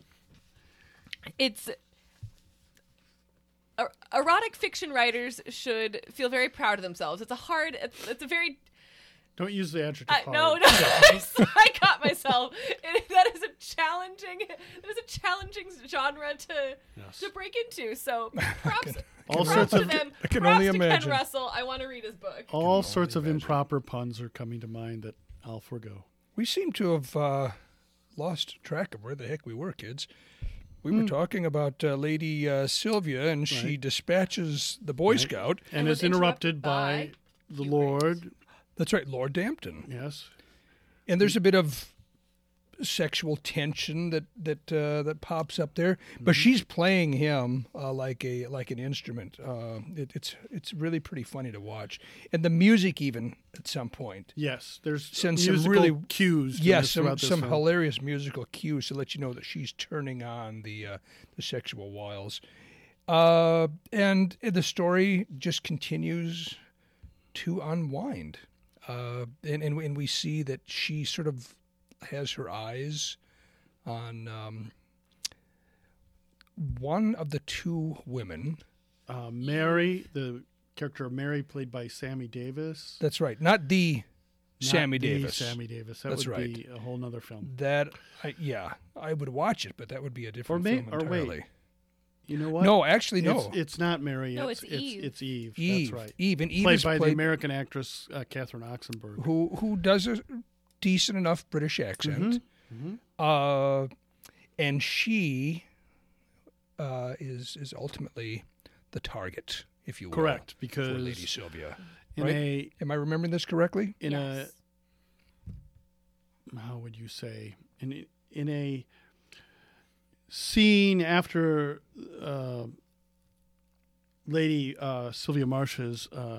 Speaker 3: it's er- erotic fiction writers should feel very proud of themselves. It's a hard. It's, it's a very.
Speaker 2: Don't use the adjective
Speaker 3: Uh,
Speaker 2: hard.
Speaker 3: no, no, I caught myself. It, that is a challenging. That is a challenging genre to to break into. So props,
Speaker 2: All
Speaker 3: props
Speaker 2: sorts
Speaker 3: to
Speaker 2: of
Speaker 3: them.
Speaker 1: I can
Speaker 3: props
Speaker 1: only
Speaker 3: to
Speaker 1: imagine.
Speaker 3: Ken Russell. I want to read his book.
Speaker 2: all sorts of improper puns are coming to mind that I'll forgo.
Speaker 1: We seem to have uh, lost track of where the heck we were, kids. We were talking about uh, Lady uh, Sylvia, and she
Speaker 2: Right.
Speaker 1: dispatches the Boy Scout.
Speaker 2: And,
Speaker 3: And
Speaker 2: is
Speaker 3: was
Speaker 2: interrupted
Speaker 3: interrupted
Speaker 2: by,
Speaker 3: by
Speaker 2: the
Speaker 3: Hugh
Speaker 2: Lord.
Speaker 1: That's right, Lord Dampton.
Speaker 2: Yes.
Speaker 1: And there's a bit of sexual tension that that uh, that pops up there, but she's playing him uh, like a like an instrument. Uh, it, it's it's really pretty funny to watch, and the music even at some point.
Speaker 2: Yes, there's
Speaker 1: Sends some
Speaker 2: musical
Speaker 1: really-
Speaker 2: cues. to
Speaker 1: Yes,
Speaker 2: this
Speaker 1: some
Speaker 2: throughout this
Speaker 1: some
Speaker 2: film.
Speaker 1: hilarious musical cues to let you know that she's turning on the uh, the sexual wiles, uh, and the story just continues to unwind, uh, and, and and we see that she sort of has her eyes on um, one of the two women.
Speaker 2: Uh, Mary, the character of Mary, played by Sammy Davis.
Speaker 1: That's right, not the
Speaker 2: Not
Speaker 1: Sammy
Speaker 2: the
Speaker 1: Davis.
Speaker 2: Sammy Davis. That
Speaker 1: That's
Speaker 2: would
Speaker 1: right.
Speaker 2: be a whole nother film.
Speaker 1: That I, yeah, I would watch it, but that would be a different
Speaker 2: may-
Speaker 1: film
Speaker 2: or wait,
Speaker 1: entirely.
Speaker 2: You know what?
Speaker 1: No, actually, no.
Speaker 2: It's, it's not Mary.
Speaker 3: No,
Speaker 2: it's,
Speaker 3: it's
Speaker 2: it's
Speaker 3: Eve.
Speaker 2: It's Eve.
Speaker 1: Eve.
Speaker 2: That's right.
Speaker 1: Eve, and Eve
Speaker 2: Played
Speaker 1: is
Speaker 2: by the
Speaker 1: played
Speaker 2: American actress uh, Catherine Oxenberg.
Speaker 1: who who does a decent enough British accent,
Speaker 2: Mm-hmm.
Speaker 1: uh, and she uh, is is ultimately the target, if you will,
Speaker 2: Correct,
Speaker 1: for
Speaker 2: because
Speaker 1: Lady Sylvia.
Speaker 2: in
Speaker 1: right?
Speaker 2: a
Speaker 1: Am I remembering this correctly?
Speaker 2: in
Speaker 3: Yes.
Speaker 2: a how would you say in in a scene after uh, Lady uh, Sylvia Marsh has uh,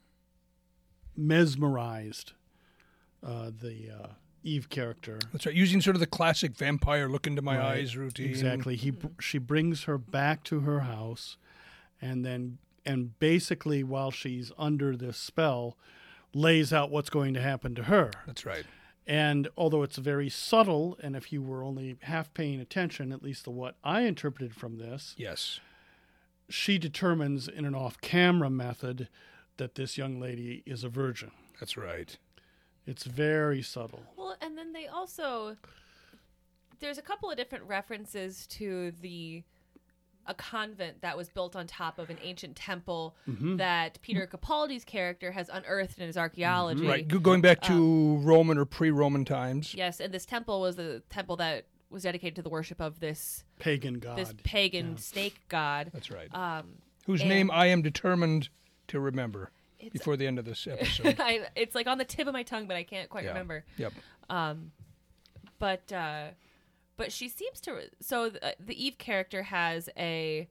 Speaker 2: mesmerized uh, the uh, Eve character.
Speaker 1: That's right. Using sort of the classic vampire look into my
Speaker 2: Right,
Speaker 1: eyes routine.
Speaker 2: Exactly. He she brings her back to her house, and then and basically while she's under this spell, lays out what's going to happen to her.
Speaker 1: That's right.
Speaker 2: And although it's very subtle, and if you were only half paying attention, at least to what I interpreted from this,
Speaker 1: Yes.
Speaker 2: she determines in an off-camera method that this young lady is a virgin.
Speaker 1: That's right.
Speaker 2: It's very subtle.
Speaker 3: Well, and then they also there's a couple of different references to the a convent that was built on top of an ancient temple
Speaker 2: Mm-hmm.
Speaker 3: that Peter Capaldi's character has unearthed in his archaeology.
Speaker 1: Right. Go- Going back to
Speaker 2: Um,
Speaker 1: Roman or pre-Roman times.
Speaker 3: Yes, and this temple was a temple that was dedicated to the worship of this
Speaker 2: Pagan god.
Speaker 3: this pagan snake god.
Speaker 1: That's right.
Speaker 3: Um,
Speaker 1: Whose
Speaker 3: and-
Speaker 1: name I am determined to remember
Speaker 3: It's-
Speaker 1: before the end of this episode.
Speaker 3: I, it's like on the tip of my tongue, but I can't quite
Speaker 1: Yeah.
Speaker 3: remember.
Speaker 1: Yep.
Speaker 3: Um, but uh, but she seems to. So the, the Eve character has a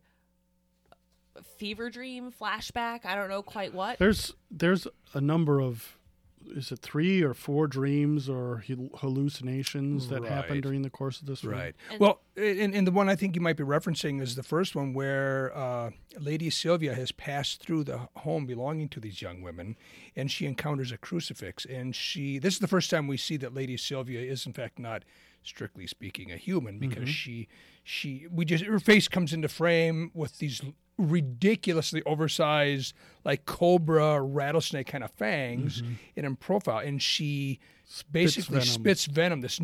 Speaker 3: fever dream flashback. I don't know quite what.
Speaker 2: There's there's a number of, is it three or four dreams or hal- hallucinations that happen
Speaker 1: Right.
Speaker 2: during the course of this film?
Speaker 1: Right.
Speaker 3: And-
Speaker 1: Well, and, and the one I think you might be referencing is the first one where uh, Lady Sylvia has passed through the home belonging to these young women, and she encounters a crucifix. And she, this is the first time we see that Lady Sylvia is, in fact, not strictly speaking a human, because she, she, we just, her face comes into frame with these ridiculously oversized, like cobra rattlesnake kind of fangs in her profile, and she basically
Speaker 2: venom.
Speaker 1: spits venom, this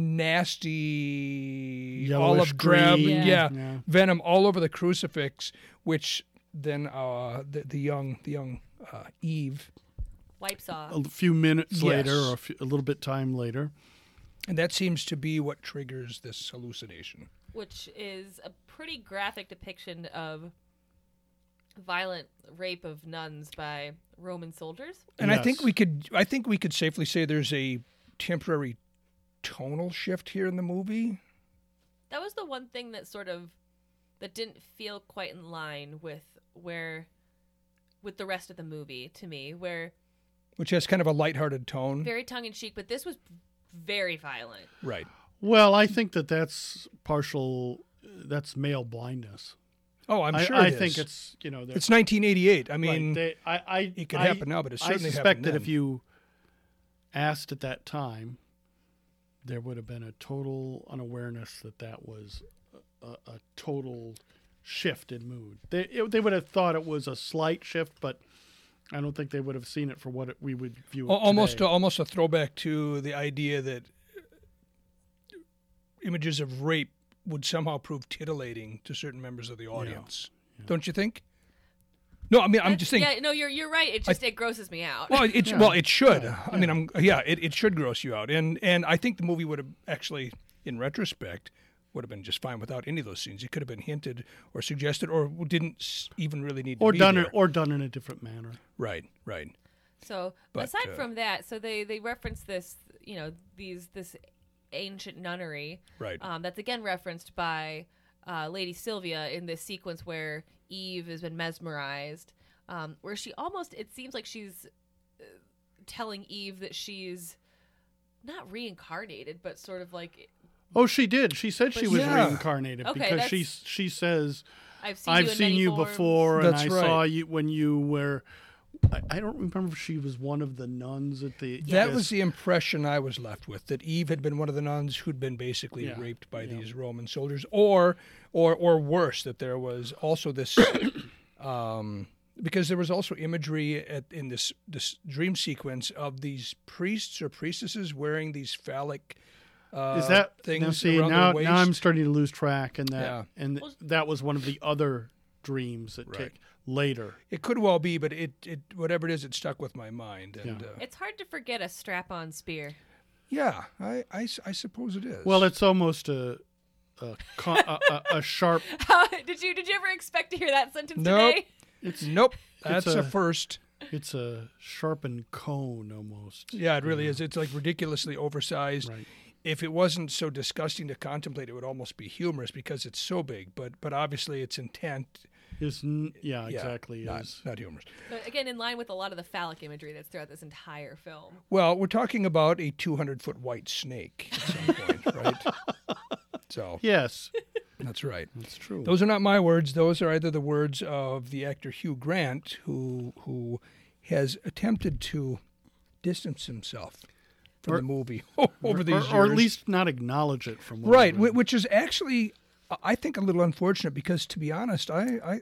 Speaker 1: nasty
Speaker 2: Yellowish
Speaker 1: olive drab,
Speaker 2: green.
Speaker 1: yeah.
Speaker 3: Yeah.
Speaker 2: Yeah.
Speaker 1: venom all over the crucifix, which then uh, the, the young the young uh, Eve,
Speaker 3: Wipes off.
Speaker 2: A few minutes
Speaker 1: Yes.
Speaker 2: later or a, few, a little bit time later.
Speaker 1: and that seems to be what triggers this hallucination.
Speaker 3: Which is a pretty graphic depiction of violent rape of nuns by Roman soldiers.
Speaker 1: And I think
Speaker 2: Yes.
Speaker 1: we could I think we could safely say there's a temporary tonal shift here in the movie.
Speaker 3: That was the one thing that sort of that didn't feel quite in line with where with the rest of the movie to me, where
Speaker 1: Which has kind of a lighthearted tone.
Speaker 3: very tongue in cheek, but this was very violent.
Speaker 1: Right.
Speaker 2: Well, I think that that's partial, that's male blindness.
Speaker 1: Oh, I'm
Speaker 2: I,
Speaker 1: sure
Speaker 2: I
Speaker 1: it is.
Speaker 2: think it's, you know,
Speaker 1: It's nineteen eighty-eight. I
Speaker 2: Like,
Speaker 1: mean,
Speaker 2: they, I, I,
Speaker 1: it could
Speaker 2: I-
Speaker 1: happen now, but it certainly
Speaker 2: I suspect
Speaker 1: happened
Speaker 2: that
Speaker 1: then.
Speaker 2: if you asked at that time, there would have been a total unawareness that that was a, a, a total shift in mood. They it, they would have thought it was a slight shift, but I don't think they would have seen it for what it, we would view it
Speaker 1: Al- almost
Speaker 2: today.
Speaker 1: a, almost a throwback to the idea that images of rape would somehow prove titillating to certain members of the audience. Don't you think? No, I mean I'm just thinking.
Speaker 3: Yeah, no, you're you're right. It just it grosses me out.
Speaker 1: Well, it well it should. I mean, I'm yeah, it, it should gross you out, and and I think the movie would have actually, in retrospect, would have been just fine without any of those scenes. It could have been hinted or suggested, or didn't s- even really need to
Speaker 2: or
Speaker 1: be
Speaker 2: done
Speaker 1: there.
Speaker 2: it, or done in a different manner.
Speaker 1: Right, right.
Speaker 3: So
Speaker 1: But,
Speaker 3: aside
Speaker 1: uh,
Speaker 3: from that, so they they reference this, you know, these this ancient nunnery.
Speaker 1: Right.
Speaker 3: Um, that's again referenced by uh, Lady Sylvia in this sequence where Eve has been mesmerized, um, where she almost, it seems like she's uh, telling Eve that she's not reincarnated, but sort of like,
Speaker 2: Oh, she did. She said she
Speaker 3: But
Speaker 2: was
Speaker 1: Yeah.
Speaker 2: reincarnated
Speaker 3: Okay,
Speaker 2: because she
Speaker 3: that's-
Speaker 2: she says,
Speaker 3: I've seen
Speaker 2: "I've
Speaker 3: you in
Speaker 2: seen
Speaker 3: many
Speaker 2: you
Speaker 3: forms.
Speaker 2: before, and
Speaker 1: That's
Speaker 2: I
Speaker 1: right.
Speaker 2: saw you when you were." I, I don't remember if she was one of the nuns at the.
Speaker 1: That
Speaker 2: yes.
Speaker 1: was the impression I was left with, that Eve had been one of the nuns who'd been basically
Speaker 2: Yeah,
Speaker 1: raped by
Speaker 2: yeah.
Speaker 1: these Roman soldiers, or, or, or worse, that there was also this, um, because there was also imagery at, in this this dream sequence of these priests or priestesses wearing these phallic uh,
Speaker 2: Is that
Speaker 1: things
Speaker 2: now? See,
Speaker 1: around
Speaker 2: now
Speaker 1: their waist.
Speaker 2: now I'm starting to lose track, and that
Speaker 1: Yeah.
Speaker 2: and
Speaker 3: Well-
Speaker 2: that was one of the other dreams that
Speaker 1: Right.
Speaker 2: take later.
Speaker 1: It could well be, but it, it whatever it is, it stuck with my mind. And
Speaker 2: Yeah.
Speaker 1: uh,
Speaker 3: It's hard to forget a strap-on spear.
Speaker 1: yeah, I, I s- I suppose it is.
Speaker 2: Well, it's almost a a, con- a, a, a sharp.
Speaker 3: did you did you ever expect to hear that sentence
Speaker 1: Nope.
Speaker 3: today?
Speaker 2: It's
Speaker 1: nope, that's
Speaker 2: It's
Speaker 1: a,
Speaker 2: a-
Speaker 1: first.
Speaker 2: it's a sharpened cone almost.
Speaker 1: Yeah, it really is. It's like ridiculously oversized.
Speaker 2: Right.
Speaker 1: If it wasn't so disgusting to contemplate, it would almost be humorous because it's so big. But but obviously, its intent,
Speaker 2: Is n- yeah,
Speaker 1: yeah,
Speaker 2: exactly
Speaker 1: not,
Speaker 2: is.
Speaker 1: not humorous.
Speaker 3: But again, in line with a lot of the phallic imagery that's throughout this entire film.
Speaker 1: Well, we're talking about a two hundred foot white snake at some point, right? So
Speaker 2: Yes,
Speaker 1: that's right.
Speaker 2: that's true.
Speaker 1: Those are not my words. Those are either the words of the actor Hugh Grant, who who has attempted to distance himself from
Speaker 2: Or-
Speaker 1: the movie over these
Speaker 2: or,
Speaker 1: years.
Speaker 2: or at least not acknowledge it from what
Speaker 1: Right,
Speaker 2: I've read.
Speaker 1: whi- which is actually, I think, a little unfortunate because, to be honest, I, I,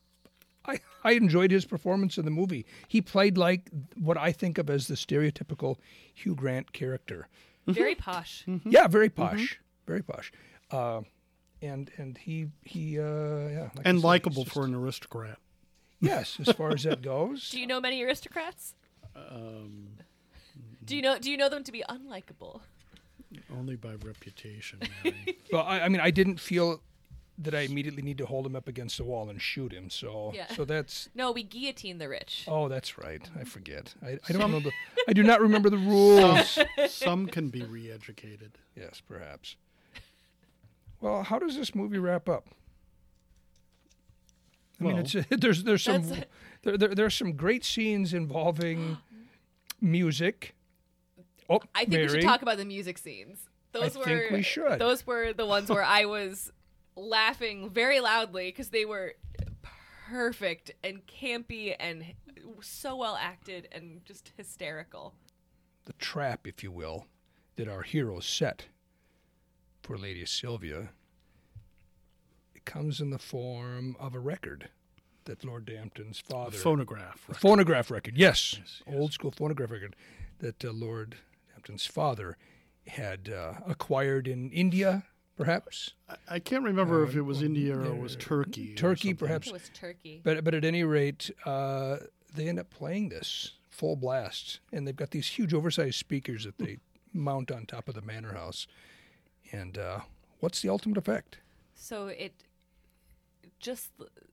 Speaker 1: I, I enjoyed his performance in the movie. He played like what I think of as the stereotypical Hugh Grant character.
Speaker 3: Very posh.
Speaker 1: Yeah, very posh, very posh, uh, and and he he uh, yeah, like I
Speaker 2: and
Speaker 1: said,
Speaker 2: likable
Speaker 1: he's
Speaker 2: for
Speaker 1: just-
Speaker 2: an aristocrat.
Speaker 1: yes, as far as that goes.
Speaker 3: Do you know many aristocrats?
Speaker 2: Um,
Speaker 3: Do you know do you know them to be unlikable?
Speaker 2: only by reputation. Mary.
Speaker 1: Well, I, I mean, I didn't feel that I immediately need to hold him up against the wall and shoot him. So
Speaker 3: Yeah.
Speaker 1: so that's.
Speaker 3: No, we guillotine the rich.
Speaker 1: Oh, that's right. I forget. I, I don't remember. I do not remember the rules.
Speaker 2: Some can be re-educated.
Speaker 1: Yes, perhaps. Well, how does this movie wrap up? I mean,
Speaker 2: Well,
Speaker 1: it's there's there's some
Speaker 3: That's-
Speaker 1: there, there there's some great scenes involving music. Oh,
Speaker 3: I think
Speaker 1: Mary.
Speaker 3: we should talk about the music scenes. Those
Speaker 1: I
Speaker 3: were
Speaker 1: think we should.
Speaker 3: Those were the ones where I was laughing very loudly because they were perfect and campy and so well acted and just hysterical.
Speaker 1: the trap, if you will, that our heroes set for Lady Sylvia. It comes in the form of a record that Lord Dampton's
Speaker 2: A
Speaker 1: father,
Speaker 2: phonograph.
Speaker 1: a
Speaker 2: right.
Speaker 1: phonograph record, yes,
Speaker 2: Yes, yes.
Speaker 1: old school phonograph record that uh, Lord Dampton's father had uh, acquired in India, perhaps
Speaker 2: I, I can't remember if
Speaker 1: Uh,
Speaker 2: it was India or
Speaker 1: uh,
Speaker 2: it was Turkey. or
Speaker 1: Turkey,
Speaker 2: something.
Speaker 3: I
Speaker 1: perhaps.
Speaker 3: think it was Turkey.
Speaker 1: But but at any rate, uh, they end up playing this full blast, and they've got these huge oversized speakers that they mount on top of the manor house. And uh, what's the ultimate effect?
Speaker 3: So it just.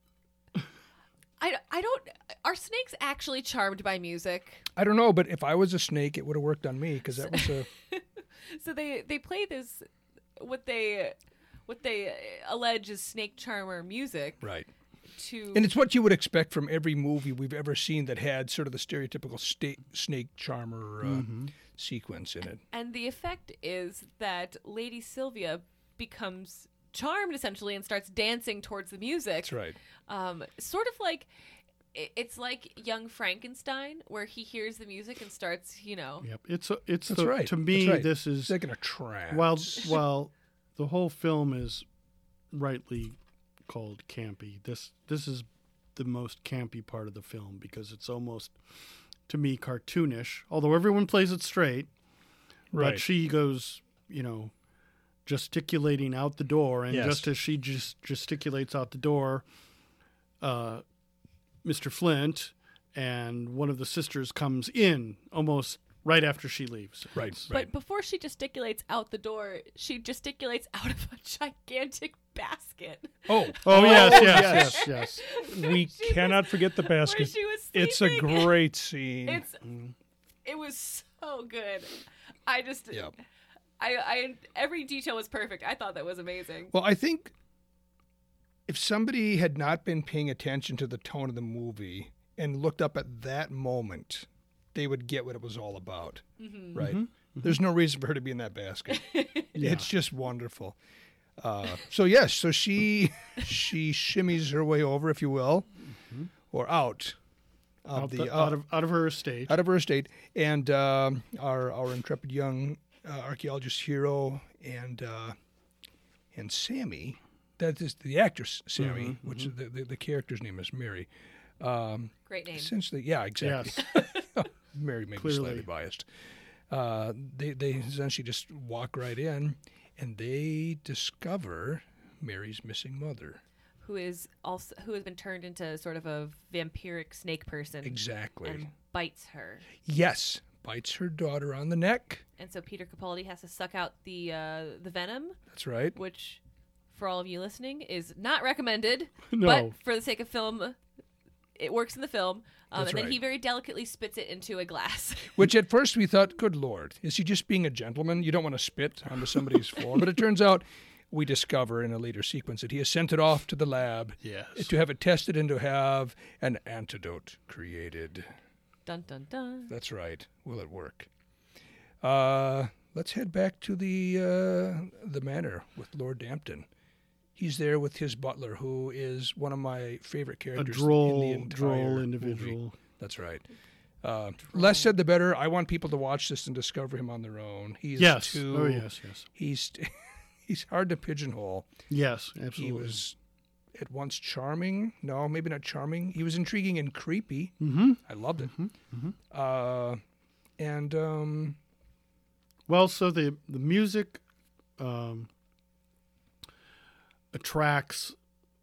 Speaker 3: I, I don't. Are snakes actually charmed by music?
Speaker 1: I don't know, but if I was a snake, it would have worked on me because that was a
Speaker 3: So they they play this what they what they allege is snake charmer music
Speaker 1: right.
Speaker 3: to
Speaker 1: And it's what you would expect from every movie we've ever seen that had sort of the stereotypical sta- snake charmer uh, sequence in it.
Speaker 3: and the effect is that Lady Sylvia becomes charmed essentially and starts dancing towards the music.
Speaker 1: That's right.
Speaker 3: Um, sort of like it- it's like Young Frankenstein, where he hears the music and starts, you know.
Speaker 2: Yep. It's a, it's
Speaker 1: That's
Speaker 2: the,
Speaker 1: right.
Speaker 2: to me
Speaker 1: That's right.
Speaker 2: this
Speaker 1: It's
Speaker 2: is
Speaker 1: like in a trance.
Speaker 2: while while the whole film is rightly called campy. This this is the most campy part of the film because it's almost to me cartoonish. Although everyone plays it straight,
Speaker 1: right.
Speaker 2: but she goes, you know, gesticulating out the door, and
Speaker 1: Yes.
Speaker 2: just as she just gesticulates out the door, uh, Mister Flint and one of the sisters comes in almost right after she leaves.
Speaker 1: Right.
Speaker 2: It's-
Speaker 1: Right.
Speaker 3: But before she gesticulates out the door, she gesticulates out of a gigantic basket.
Speaker 1: oh,
Speaker 2: Oh, yes,
Speaker 1: Oh,
Speaker 2: yes, yes, yes.
Speaker 1: we
Speaker 3: She
Speaker 1: cannot
Speaker 3: was-
Speaker 1: forget the
Speaker 3: Where
Speaker 1: basket.
Speaker 3: she was
Speaker 1: It's a
Speaker 3: sleeping.
Speaker 1: great scene.
Speaker 3: It's it was so good. I just
Speaker 1: Yep.
Speaker 3: I, I every detail was perfect. I thought that was amazing.
Speaker 1: Well, I think if somebody had not been paying attention to the tone of the movie and looked up at that moment, they would get what it was all about,
Speaker 3: Mm-hmm.
Speaker 1: right? There's no reason for her to be in that basket. It's just wonderful. Uh, so yes, so she she shimmies her way over, if you will, or out of
Speaker 2: Out,
Speaker 1: the
Speaker 2: the,
Speaker 1: uh,
Speaker 2: out of out of her estate.
Speaker 1: out of her estate, and um our our intrepid young uh, archaeologist hero and uh, and Sammy, that is the actress Sammy,
Speaker 2: Mm-hmm,
Speaker 1: which is the, the the character's name is Mary. Um,
Speaker 3: Great name.
Speaker 1: essentially, yeah, exactly.
Speaker 2: Yes.
Speaker 1: Mary may be
Speaker 2: Clearly.
Speaker 1: slightly biased. Uh, they they essentially just walk right in, and they discover Mary's missing mother.
Speaker 3: Who is also who has been turned into sort of a vampiric snake person.
Speaker 1: Exactly.
Speaker 3: And bites her.
Speaker 1: Yes, bites her daughter on the neck.
Speaker 3: And so Peter Capaldi has to suck out the uh, the venom,
Speaker 1: That's right.
Speaker 3: which, for all of you listening, is not recommended.
Speaker 2: No.
Speaker 3: But for the sake of film, it works in the film. Um,
Speaker 1: That's
Speaker 3: and then
Speaker 1: right.
Speaker 3: he very delicately spits it into a glass.
Speaker 1: Which at first we thought, good Lord, is he just being a gentleman? You don't want to spit onto somebody's floor. But it turns out we discover in a later sequence that he has sent it off to the lab
Speaker 2: Yes.
Speaker 1: to have it tested and to have an antidote created.
Speaker 3: Dun dun dun.
Speaker 1: That's right. Will it work? Uh, let's head back to the uh, the manor with Lord Dampton. He's there with his butler, who is one of my favorite
Speaker 2: A
Speaker 1: characters
Speaker 2: droll,
Speaker 1: in the entire
Speaker 2: droll
Speaker 1: movie.
Speaker 2: individual.
Speaker 1: That's right. Uh, less said, the better. I want people to watch this and discover him on their own. He's
Speaker 2: Yes.
Speaker 1: too.
Speaker 2: Oh, yes, yes.
Speaker 1: He's he's hard to pigeonhole.
Speaker 2: Yes,
Speaker 1: He
Speaker 2: absolutely.
Speaker 1: was at once charming. No, maybe not charming. He was intriguing and creepy.
Speaker 2: Mm-hmm.
Speaker 1: I loved it. Uh, and um,
Speaker 2: Well, so the the music um, attracts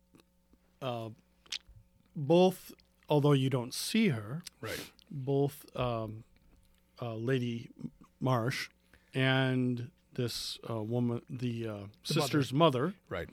Speaker 2: uh, both, although you don't see her,
Speaker 1: right.
Speaker 2: both um, uh, Lady Marsh and this uh, woman, the, uh, sister's mother.
Speaker 1: Right.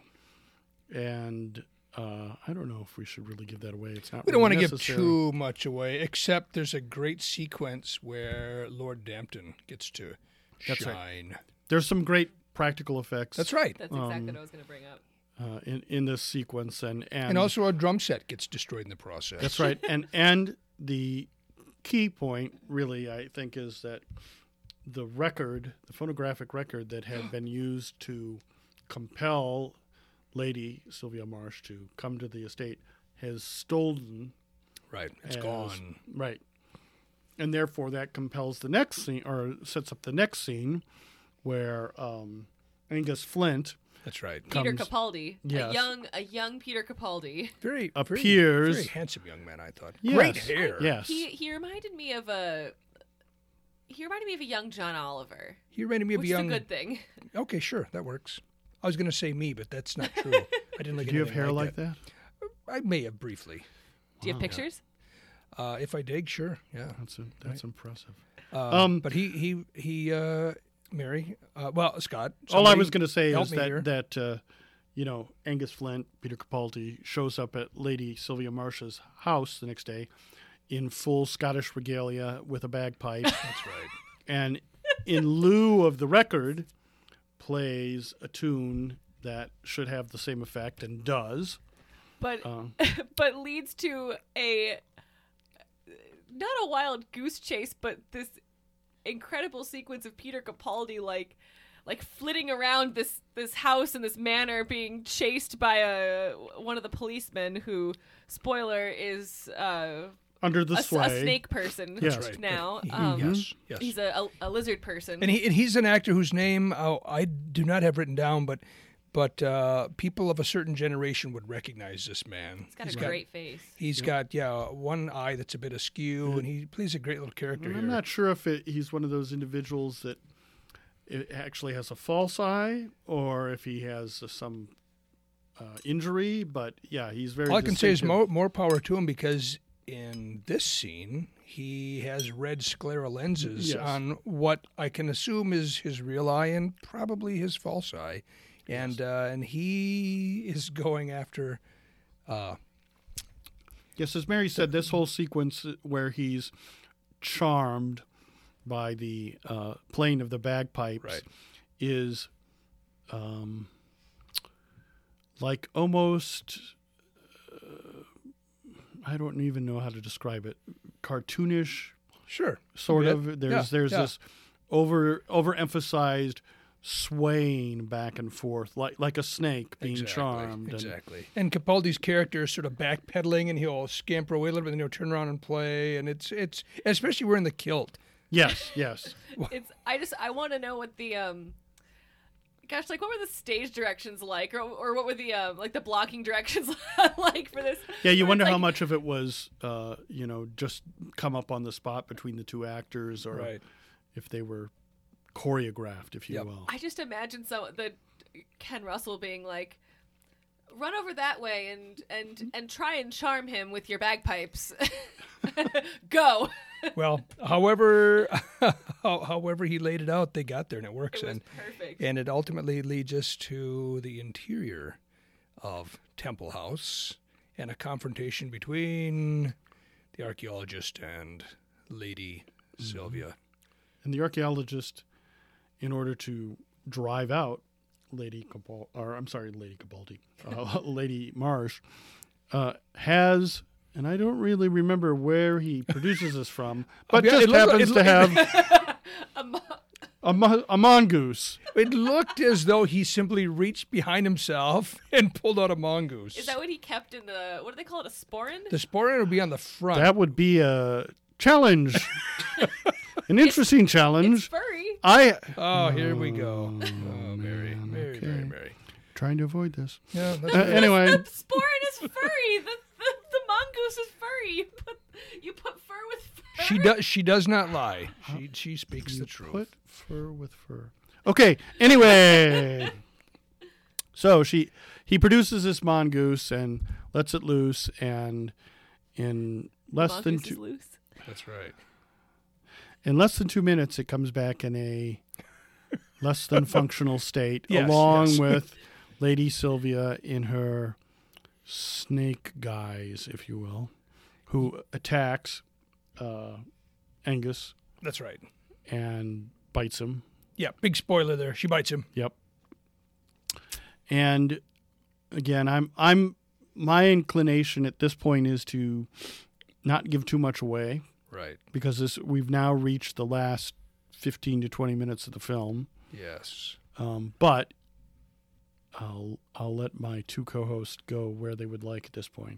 Speaker 2: And uh, I don't know if we should really give that away. It's not.
Speaker 1: We don't
Speaker 2: really
Speaker 1: want to give
Speaker 2: necessary.
Speaker 1: too much away, except there's a great sequence where Lord Dampton gets to
Speaker 2: That's right.
Speaker 1: shine.
Speaker 2: There's some great practical effects.
Speaker 1: That's right.
Speaker 3: That's exactly what I was going to bring up.
Speaker 2: Uh, in in this sequence, and and,
Speaker 1: And also a drum set gets destroyed in the process.
Speaker 2: that's right. And and the key point, really, I think, is that the record, the phonographic record that had been used to compel Lady Sylvia Marsh to come to the estate, has stolen.
Speaker 1: Right. It's
Speaker 2: as-
Speaker 1: gone.
Speaker 2: Right. And therefore, that compels the next scene, or sets up the next scene, where um, Angus Flint
Speaker 1: That's right.
Speaker 3: Peter
Speaker 2: comes-
Speaker 3: Capaldi,
Speaker 2: Yes.
Speaker 3: a young, a young Peter Capaldi.
Speaker 1: Very
Speaker 2: appears-
Speaker 1: Very, very handsome young man, I thought.
Speaker 2: Yes.
Speaker 1: Great hair.
Speaker 2: Yes.
Speaker 3: He he reminded me of a. He reminded me of a young John Oliver,
Speaker 1: He reminded me of
Speaker 3: which
Speaker 1: a young.
Speaker 3: is a good thing.
Speaker 1: Okay, sure, that works. I was going to say me, but that's not true. I didn't like
Speaker 2: Do you have
Speaker 1: anything
Speaker 2: hair
Speaker 1: like
Speaker 2: like that?
Speaker 1: I may have briefly.
Speaker 3: Do you have pictures?
Speaker 1: Uh, if I dig, sure, yeah.
Speaker 2: That's a, that's impressive.
Speaker 1: Uh,
Speaker 2: Um,
Speaker 1: but he he he uh, Mary. Uh, well, Scott.
Speaker 2: All I
Speaker 1: somebody
Speaker 2: was going to say
Speaker 1: help
Speaker 2: is
Speaker 1: me
Speaker 2: that
Speaker 1: here.
Speaker 2: that uh, you know, Angus Flint, Peter Capaldi, shows up at Lady Sylvia Marsh's house the next day in full Scottish regalia with a bagpipe,
Speaker 1: That's right.
Speaker 2: and in lieu of the record, plays a tune that should have the same effect and does.
Speaker 3: But
Speaker 2: Uh,
Speaker 3: but leads to a not a wild goose chase, but this incredible sequence of Peter Capaldi like like flitting around this this house in this manor, being chased by a one of the policemen who, spoiler, is uh,
Speaker 2: under the
Speaker 3: a, s- a
Speaker 2: sway.
Speaker 3: snake person
Speaker 2: Yes.
Speaker 1: That's right.
Speaker 3: now.
Speaker 1: He-
Speaker 3: Um,
Speaker 1: yes, yes.
Speaker 3: He's a, a, a lizard person.
Speaker 1: and he and he's an actor whose name oh, I do not have written down, but but uh, people of a certain generation would recognize this man.
Speaker 3: He's got a great face.
Speaker 1: He's got yeah one eye that's a bit askew, and he plays a great little character
Speaker 2: And
Speaker 1: here.
Speaker 2: I'm not sure if it, he's one of those individuals that it actually has a false eye, or if he has uh, some uh, injury. But yeah, he's very.
Speaker 1: All I can say is
Speaker 2: distinctive.
Speaker 1: more more power to him, because in this scene he has red sclera lenses
Speaker 2: Yes.
Speaker 1: on what I can assume is his real eye and probably his false eye, and uh, and he is going after. Uh,
Speaker 2: Yes, as Mary said, this whole sequence where he's charmed by the uh, playing of the bagpipes
Speaker 1: Right.
Speaker 2: is um, like almost, uh, I don't even know how to describe it, cartoonish,
Speaker 1: Sure.
Speaker 2: sort
Speaker 1: Yeah.
Speaker 2: of. There's
Speaker 1: Yeah,
Speaker 2: there's
Speaker 1: yeah.
Speaker 2: this over overemphasized swaying back and forth like like a snake being
Speaker 1: Exactly,
Speaker 2: charmed. And,
Speaker 1: Exactly. And Capaldi's character is sort of backpedaling, and he'll scamper away a little bit, and he'll turn around and play. And it's it's especially wearing the kilt.
Speaker 2: yes, yes.
Speaker 3: It's I just I want to know what the um gosh, like what were the stage directions like, or or what were the um like the blocking directions like for this?
Speaker 2: Yeah, you
Speaker 3: Where
Speaker 2: wonder
Speaker 3: it's
Speaker 2: how
Speaker 3: like-
Speaker 2: much of it was, uh, you know, just come up on the spot between the two actors, or
Speaker 1: Right.
Speaker 2: if they were choreographed, if you
Speaker 1: Yep.
Speaker 2: will.
Speaker 3: I just imagine so the Ken Russell being like, run over that way and and and try and charm him with your bagpipes. Go.
Speaker 1: Well, however, how- however he laid it out, they got there, and it works.
Speaker 3: It was
Speaker 1: and
Speaker 3: perfect.
Speaker 1: and it ultimately leads us to the interior of Temple House and a confrontation between the archaeologist and Lady Sylvia.
Speaker 2: And the archaeologist, in order to drive out Lady Capaldi, or I'm sorry, Lady Capaldi, uh, Lady Marsh, uh, has, and I don't really remember where he produces this from, but
Speaker 1: Yeah,
Speaker 2: just
Speaker 1: it looks-
Speaker 2: happens
Speaker 1: it
Speaker 2: to
Speaker 1: look-
Speaker 2: have a, mo- a mongoose.
Speaker 1: It looked as though he simply reached behind himself and pulled out a mongoose.
Speaker 3: Is that what he kept in the what do they call it? A sporin?
Speaker 1: The sporin would be on the front.
Speaker 2: That would be a challenge, an interesting
Speaker 3: It's
Speaker 2: challenge.
Speaker 3: furry.
Speaker 2: I
Speaker 1: oh, here we go. Oh, Mary, Mary,
Speaker 2: okay.
Speaker 1: Mary, Mary.
Speaker 2: trying to avoid this.
Speaker 1: Yeah, that's
Speaker 2: Uh,
Speaker 1: right.
Speaker 2: anyway,
Speaker 3: The sporin is furry. The, the the mongoose is furry. You put you put fur with fur.
Speaker 1: She does. She does not lie. She she speaks the truth.
Speaker 2: put fur with fur. Okay. Anyway, so she he produces this mongoose and lets it loose, and in less
Speaker 3: Mongoose
Speaker 2: than
Speaker 3: is
Speaker 2: two
Speaker 3: loose.
Speaker 1: That's right.
Speaker 2: in less than two minutes, it comes back in a less than functional state,
Speaker 1: Yes,
Speaker 2: along
Speaker 1: yes.
Speaker 2: with Lady Sylvia in her snake guise, if you will, who attacks uh, Angus
Speaker 1: That's right.
Speaker 2: and bites him.
Speaker 1: Yeah, big spoiler there. She bites him.
Speaker 2: Yep. And again, I'm I'm my inclination at this point is to not give too much away,
Speaker 1: Right.
Speaker 2: because this we've now reached the last fifteen to twenty minutes of the film.
Speaker 1: Yes.
Speaker 2: Um, but I'll I'll let my two co-hosts go where they would like at this point.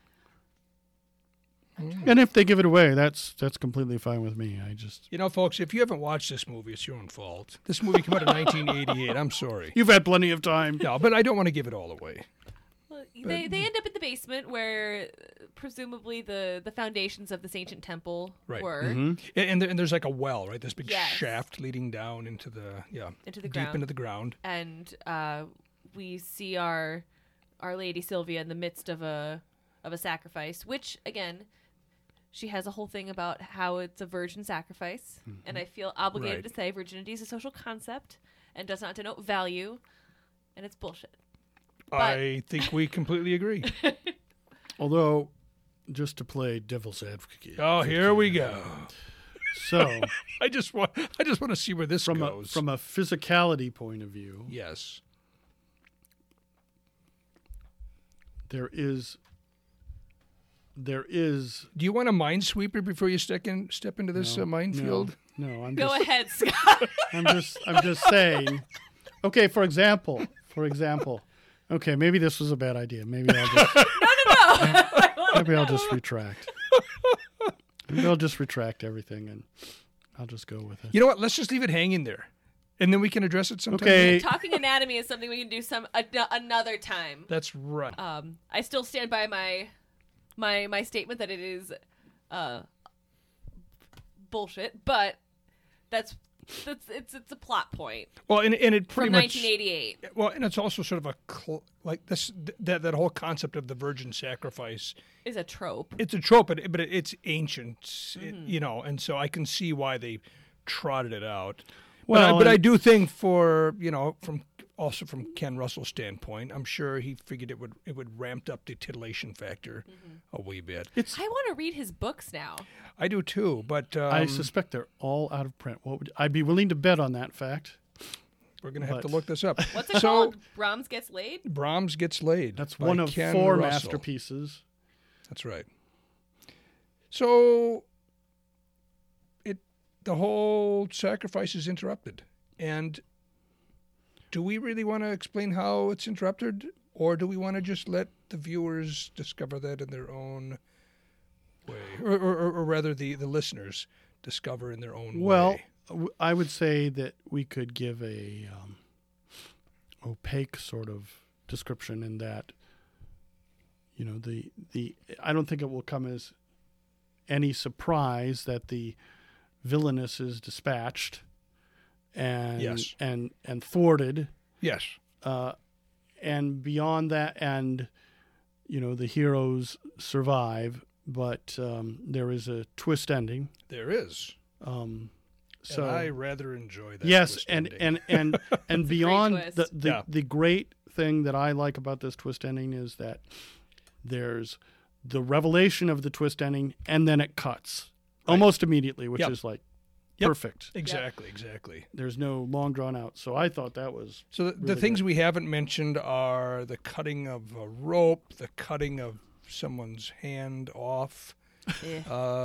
Speaker 2: And if they give it away, that's that's completely fine with me. I just
Speaker 1: You know, folks, if you haven't watched this movie, it's your own fault. This movie came out in nineteen eighty-eight. I'm sorry.
Speaker 2: you've had plenty of time.
Speaker 1: No, but I don't want to give it all away.
Speaker 3: Well, they they end up in the basement where uh, presumably the the foundations of this ancient temple
Speaker 1: Right.
Speaker 3: were
Speaker 2: Mm-hmm.
Speaker 1: And, and, there, and there's like a well, right? This big
Speaker 3: Yes.
Speaker 1: shaft leading down into the yeah
Speaker 3: into the
Speaker 1: deep
Speaker 3: ground.
Speaker 1: into the ground.
Speaker 3: and uh, we see our our Lady Sylvia in the midst of a of a sacrifice, which again, she has a whole thing about how it's a virgin sacrifice, and I feel obligated
Speaker 1: Right.
Speaker 3: to say virginity is a social concept and does not denote value, and it's bullshit.
Speaker 1: I think we completely agree.
Speaker 2: Although, just to play devil's advocate.
Speaker 1: Oh, here we go.
Speaker 2: So,
Speaker 1: I just want I just want to see where this
Speaker 2: from a
Speaker 1: goes.
Speaker 2: from a physicality point of view,
Speaker 1: yes.
Speaker 2: there is there is
Speaker 1: Do you want a minesweeper before you step in step into this
Speaker 2: no,
Speaker 1: uh, minefield?
Speaker 2: No, no, I'm
Speaker 3: Go
Speaker 2: just
Speaker 3: ahead, Scott.
Speaker 2: I'm just I'm just saying. Okay, for example, for example. Okay, maybe this was a bad idea. Maybe I'll just maybe I'll just retract. Maybe I'll just retract everything and I'll just go with it.
Speaker 1: You know what? Let's just leave it hanging there, and then we can address it sometime.
Speaker 2: Okay.
Speaker 3: Talking anatomy is something we can do some an- another time.
Speaker 1: That's right.
Speaker 3: Um, I still stand by my my my statement that it is uh, bullshit, but that's that's it's it's a plot point
Speaker 1: Well, and, and it pretty
Speaker 3: from
Speaker 1: much.
Speaker 3: nineteen eighty-eight.
Speaker 1: Well, and it's also sort of a cl- like this that that whole concept of the virgin sacrifice.
Speaker 3: Is a trope.
Speaker 1: It's a trope, but, but it's ancient, it-
Speaker 3: Mm-hmm.
Speaker 1: you know, and so I can see why they trotted it out.
Speaker 2: Well,
Speaker 1: but I, but
Speaker 2: and-
Speaker 1: I do think for you know from also from Ken Russell's standpoint, I'm sure he figured it would it would ramped up the titillation factor
Speaker 3: Mm-hmm.
Speaker 1: a wee bit.
Speaker 2: It's
Speaker 3: I want to read his books now.
Speaker 1: I do too, but um,
Speaker 2: I suspect they're all out of print. What would I'd be willing to bet on that fact?
Speaker 1: We're going to have
Speaker 2: But-
Speaker 1: to look this up.
Speaker 3: What's it
Speaker 1: so,
Speaker 3: called? Brahms Gets Laid?
Speaker 1: Brahms Gets Laid.
Speaker 2: That's
Speaker 1: by
Speaker 2: one of
Speaker 1: Ken
Speaker 2: four
Speaker 1: Russell.
Speaker 2: masterpieces.
Speaker 1: That's right. So it the whole sacrifice is interrupted. And do we really want to explain how it's interrupted, or do we want to just let the viewers discover that in their own way, or, or, or, or rather the, the listeners discover in their own
Speaker 2: Well,
Speaker 1: way?
Speaker 2: w- I would say that we could give a um, opaque sort of description in that, you know, the the I don't think it will come as any surprise that the villainess is dispatched and
Speaker 1: Yes.
Speaker 2: and and thwarted,
Speaker 1: Yes.
Speaker 2: uh, and beyond that, and you know, the heroes survive, but um, there is a twist ending.
Speaker 1: There is.
Speaker 2: Um, so
Speaker 1: and I rather enjoy that.
Speaker 2: yes,
Speaker 1: twist
Speaker 2: and,
Speaker 1: ending.
Speaker 2: and and and beyond
Speaker 3: twist.
Speaker 2: the the,
Speaker 1: Yeah.
Speaker 2: the great thing that I like about this twist ending is that there's the revelation of the twist ending, and then it cuts almost immediately, which
Speaker 1: Yep.
Speaker 2: is like
Speaker 1: Yep.
Speaker 2: perfect.
Speaker 1: Exactly, exactly.
Speaker 2: There's no long drawn out. So I thought that was
Speaker 1: So the, the
Speaker 2: really
Speaker 1: things
Speaker 2: good.
Speaker 1: we haven't mentioned are the cutting of a rope, the cutting of someone's hand off.
Speaker 3: Eh.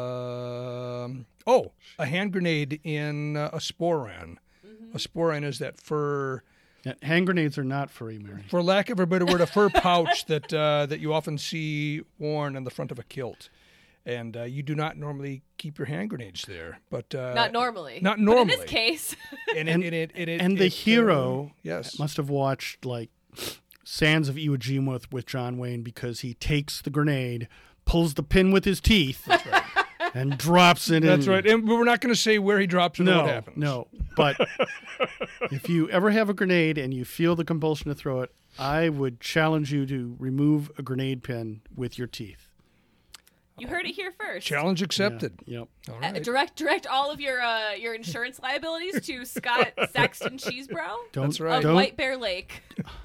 Speaker 1: Um, oh, a hand grenade in uh, a sporan. A sporan is that fur,
Speaker 2: Yeah, hand grenades are not free, Mary.
Speaker 1: for lack of a better word, a fur pouch that uh, that you often see worn on the front of a kilt. And uh, you do not normally keep your hand grenades there, but uh,
Speaker 3: Not normally.
Speaker 1: Not
Speaker 3: But in
Speaker 1: normally.
Speaker 3: this case,
Speaker 1: And,
Speaker 2: And-
Speaker 1: and, it, and, it,
Speaker 2: and the
Speaker 1: it, uh,
Speaker 2: hero
Speaker 1: yes,
Speaker 2: must have watched like Sands of Iwo Jima with, with John Wayne, because he takes the grenade, pulls the pin with his teeth, and drops it in.
Speaker 1: that's right. And we're not going to say where he drops it or
Speaker 2: No,
Speaker 1: what happens.
Speaker 2: no. But if you ever have a grenade and you feel the compulsion to throw it, I would challenge you to remove a grenade pin with your teeth.
Speaker 3: you heard it here first.
Speaker 1: Challenge accepted.
Speaker 2: Yep.
Speaker 1: All
Speaker 3: Uh,
Speaker 1: right.
Speaker 3: direct direct all of your uh, your insurance liabilities to Scott Saxton Cheesebrow
Speaker 2: Don't,
Speaker 1: That's right.
Speaker 3: of
Speaker 2: Don't,
Speaker 3: White Bear Lake.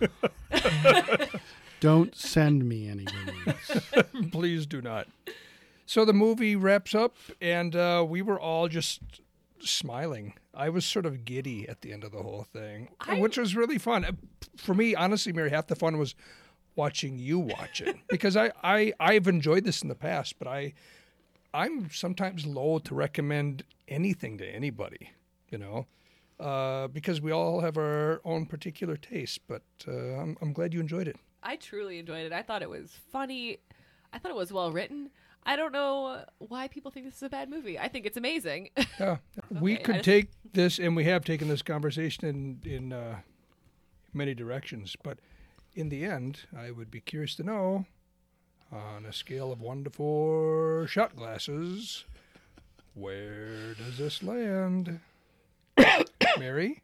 Speaker 2: don't send me any grenades.
Speaker 1: Please do not. So the movie wraps up, and uh, we were all just smiling. I was sort of giddy at the end of the whole thing,
Speaker 3: I-
Speaker 1: which was really fun. Uh, For me, honestly, Mary, half the fun was watching you watch it because I, I I've enjoyed this in the past, but I I'm sometimes loath to recommend anything to anybody, you know. Uh, because we all have our own particular taste, but uh, I'm, I'm glad you enjoyed it.
Speaker 3: I truly enjoyed it. I thought it was funny. I thought it was well written. I don't know why people think this is a bad movie. I think it's amazing.
Speaker 1: Yeah, we
Speaker 3: Okay, I
Speaker 1: could
Speaker 3: just-
Speaker 1: take this, and we have taken this conversation in in uh, many directions. But in the end, I would be curious to know, on a scale of one to four shot glasses, where does this land, Mary?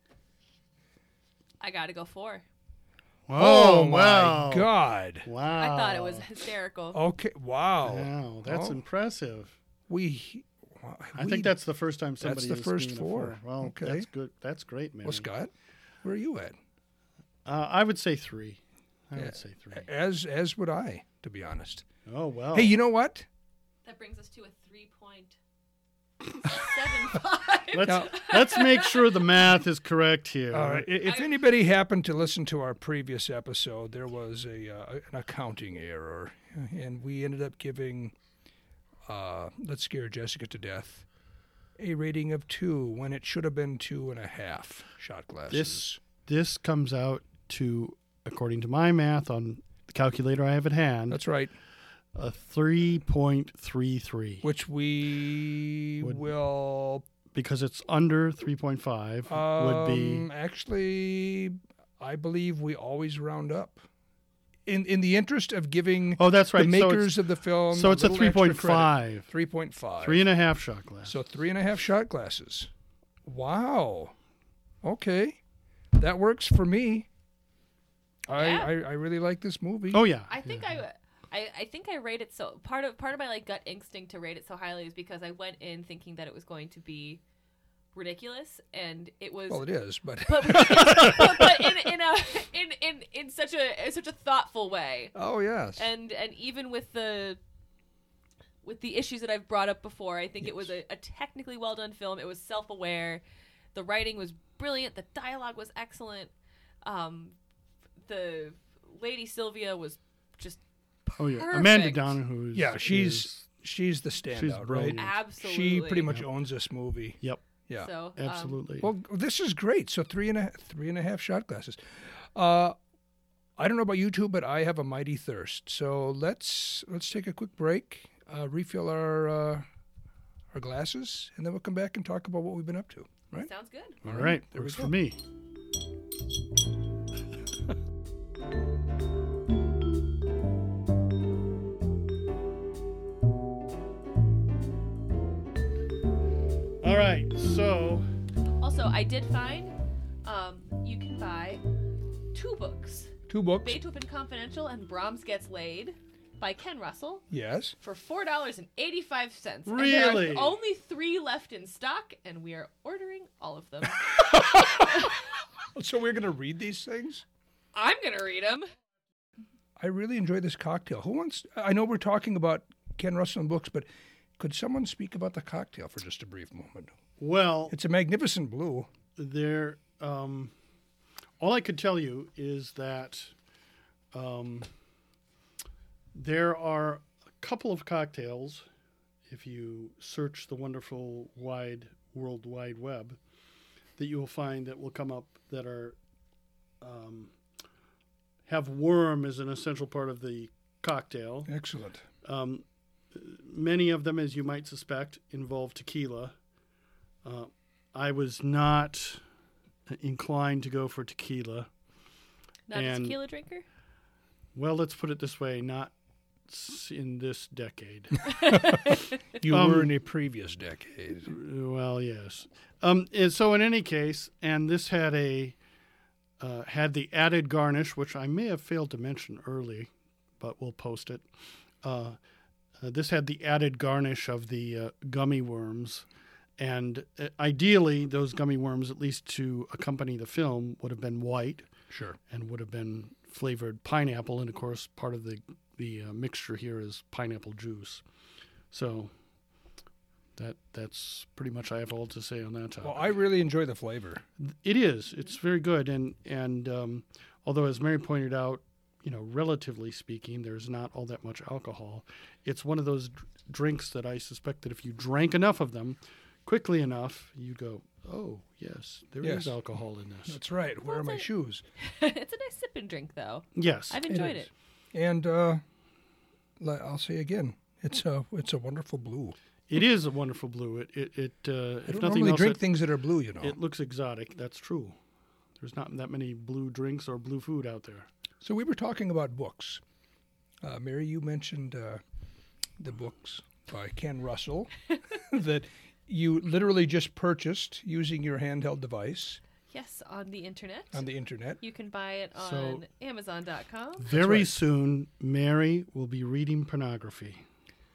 Speaker 3: I got to go four.
Speaker 1: Oh,
Speaker 2: wow.
Speaker 1: my God!
Speaker 2: Wow.
Speaker 3: I thought it was hysterical.
Speaker 1: Okay, wow.
Speaker 2: Wow, that's
Speaker 1: Oh.
Speaker 2: impressive.
Speaker 1: We,
Speaker 2: I
Speaker 1: we-
Speaker 2: think that's the first time somebody
Speaker 1: the
Speaker 2: has
Speaker 1: first
Speaker 2: given a
Speaker 1: four.
Speaker 2: Well,
Speaker 1: Okay.
Speaker 2: that's good. That's great, man.
Speaker 1: Well, Scott, where are you at?
Speaker 2: Uh, I would say three. I
Speaker 1: Yeah.
Speaker 2: would say three.
Speaker 1: As as would I, to be honest.
Speaker 2: Oh well.
Speaker 1: Hey, you know what?
Speaker 3: That brings us to a three point seven five.
Speaker 2: let's
Speaker 1: Now-
Speaker 2: let's make sure the math is correct here.
Speaker 1: All right. I- If
Speaker 3: I-
Speaker 1: anybody happened to listen to our previous episode, there was a uh, an accounting error, and we ended up giving uh, Let's Scare Jessica to Death a rating of two when it should have been two and a half shot glasses.
Speaker 2: This this comes out to, according to my math on the calculator I have at hand,
Speaker 1: That's right.
Speaker 2: a three point three three.
Speaker 1: Which we
Speaker 2: Would-
Speaker 1: will
Speaker 2: Because it's under three point five would be
Speaker 1: um, actually. I believe we always round up. In in the interest of giving
Speaker 2: Oh, that's right.
Speaker 1: the
Speaker 2: So
Speaker 1: makers
Speaker 2: it's-
Speaker 1: of the film
Speaker 2: so it's a
Speaker 1: little
Speaker 2: three
Speaker 1: extra
Speaker 2: point
Speaker 1: credit.
Speaker 2: five.
Speaker 1: Three point five.
Speaker 2: Three and a half shot glass.
Speaker 1: So three and a half shot glasses. Wow. Okay. That works for me. I,
Speaker 3: Yeah.
Speaker 1: I, I really like this movie.
Speaker 2: oh yeah.
Speaker 3: I think I, I, I think I rate it so part of part of my like gut instinct to rate it so highly is because I went in thinking that it was going to be ridiculous, and it was.
Speaker 1: Well, it is, but
Speaker 3: but, but, but in, in a in, in, in such a in such a thoughtful way,
Speaker 1: oh yes.
Speaker 3: and and even with the with the issues that I've brought up before, I think it was a, a technically well done film. It was self aware. The writing was brilliant. The dialogue was excellent. Um, the Lady Sylvia was just
Speaker 2: Oh yeah,
Speaker 3: perfect.
Speaker 2: Amanda Donoghue. Is,
Speaker 1: Yeah, she's
Speaker 2: is-
Speaker 1: she's the standout,
Speaker 2: brilliant.
Speaker 1: right?
Speaker 3: absolutely.
Speaker 1: She pretty much owns this movie.
Speaker 2: yep,
Speaker 1: Yeah.
Speaker 3: So, um,
Speaker 2: absolutely.
Speaker 1: Well, this is great. So three and a three and a half shot glasses. Uh, I don't know about you two, but I have a mighty thirst. So let's let's take a quick break, uh, refill our uh, our glasses, and then we'll come back and talk about what we've been up to. Right?
Speaker 3: sounds good.
Speaker 2: All right,
Speaker 1: there we
Speaker 2: works
Speaker 1: go.
Speaker 2: for me. All right, so
Speaker 3: Also, I did find um, you can buy two books:
Speaker 1: Two books.
Speaker 3: Beethoven Confidential and Brahms Gets Laid by Ken Russell
Speaker 1: Yes.
Speaker 3: for four dollars and eighty-five cents. And
Speaker 2: Really?
Speaker 3: there are only three left in stock, and we are ordering all of them.
Speaker 1: So we're gonna read these things.
Speaker 3: I'm gonna read them.
Speaker 1: I really enjoy this cocktail. Who wants? I know we're talking about Ken Russell and books, but could someone speak about the cocktail for just a brief moment?
Speaker 2: well,
Speaker 1: It's a magnificent blue.
Speaker 2: there. Um, all I could tell you is that um, there are a couple of cocktails. If you search the wonderful wide World Wide Web, that you will find that will come up that are um, have worm as an essential part of the cocktail.
Speaker 1: Excellent.
Speaker 2: Um, many of them, as you might suspect, involve tequila. Uh, I was not inclined to go for tequila.
Speaker 3: Not a
Speaker 2: And-
Speaker 3: tequila drinker.
Speaker 2: Well, let's put it this way: not s- in this decade.
Speaker 1: You
Speaker 2: Um,
Speaker 1: were in a previous decade.
Speaker 2: Well, yes. Um, and so, in any case, and this had a uh, had the added garnish, which I may have failed to mention early, but we'll post it. Uh, uh, this had the added garnish of the uh, gummy worms, and uh, ideally, those gummy worms, at least to accompany the film, would have been white
Speaker 1: Sure.
Speaker 2: and would have been flavored pineapple, and of course, part of the the uh, mixture here is pineapple juice. So. That that's pretty much I have all to say on that topic.
Speaker 1: Well, I really enjoy the flavor.
Speaker 2: It is. It's very good, and and um, although as Mary pointed out, you know, relatively speaking, there's not all that much alcohol. It's one of those dr- drinks that I suspect that if you drank enough of them, quickly enough, you go, oh yes, there is
Speaker 1: Yes.
Speaker 2: alcohol in this.
Speaker 1: That's right. Where are my
Speaker 3: it's a-
Speaker 1: shoes?
Speaker 3: It's a nice sip and drink, though.
Speaker 2: Yes,
Speaker 3: I've enjoyed
Speaker 1: is.
Speaker 3: it.
Speaker 1: And uh, le- I'll say again, it's a it's a wonderful blue.
Speaker 2: it is a wonderful blue. It it, it uh,
Speaker 1: I
Speaker 2: if
Speaker 1: don't
Speaker 2: nothing
Speaker 1: normally
Speaker 2: else,
Speaker 1: drink
Speaker 2: it,
Speaker 1: things that are blue, you know.
Speaker 2: it looks exotic. That's true. There's not that many blue drinks or blue food out there.
Speaker 1: So we were talking about books. Uh, Mary, you mentioned uh, the books by Ken Russell that you literally just purchased using your handheld device
Speaker 3: Yes, on the internet.
Speaker 1: on the internet.
Speaker 3: You can buy it on
Speaker 2: So-
Speaker 3: Amazon dot com.
Speaker 2: Very
Speaker 1: right.
Speaker 2: soon, Mary will be reading pornography.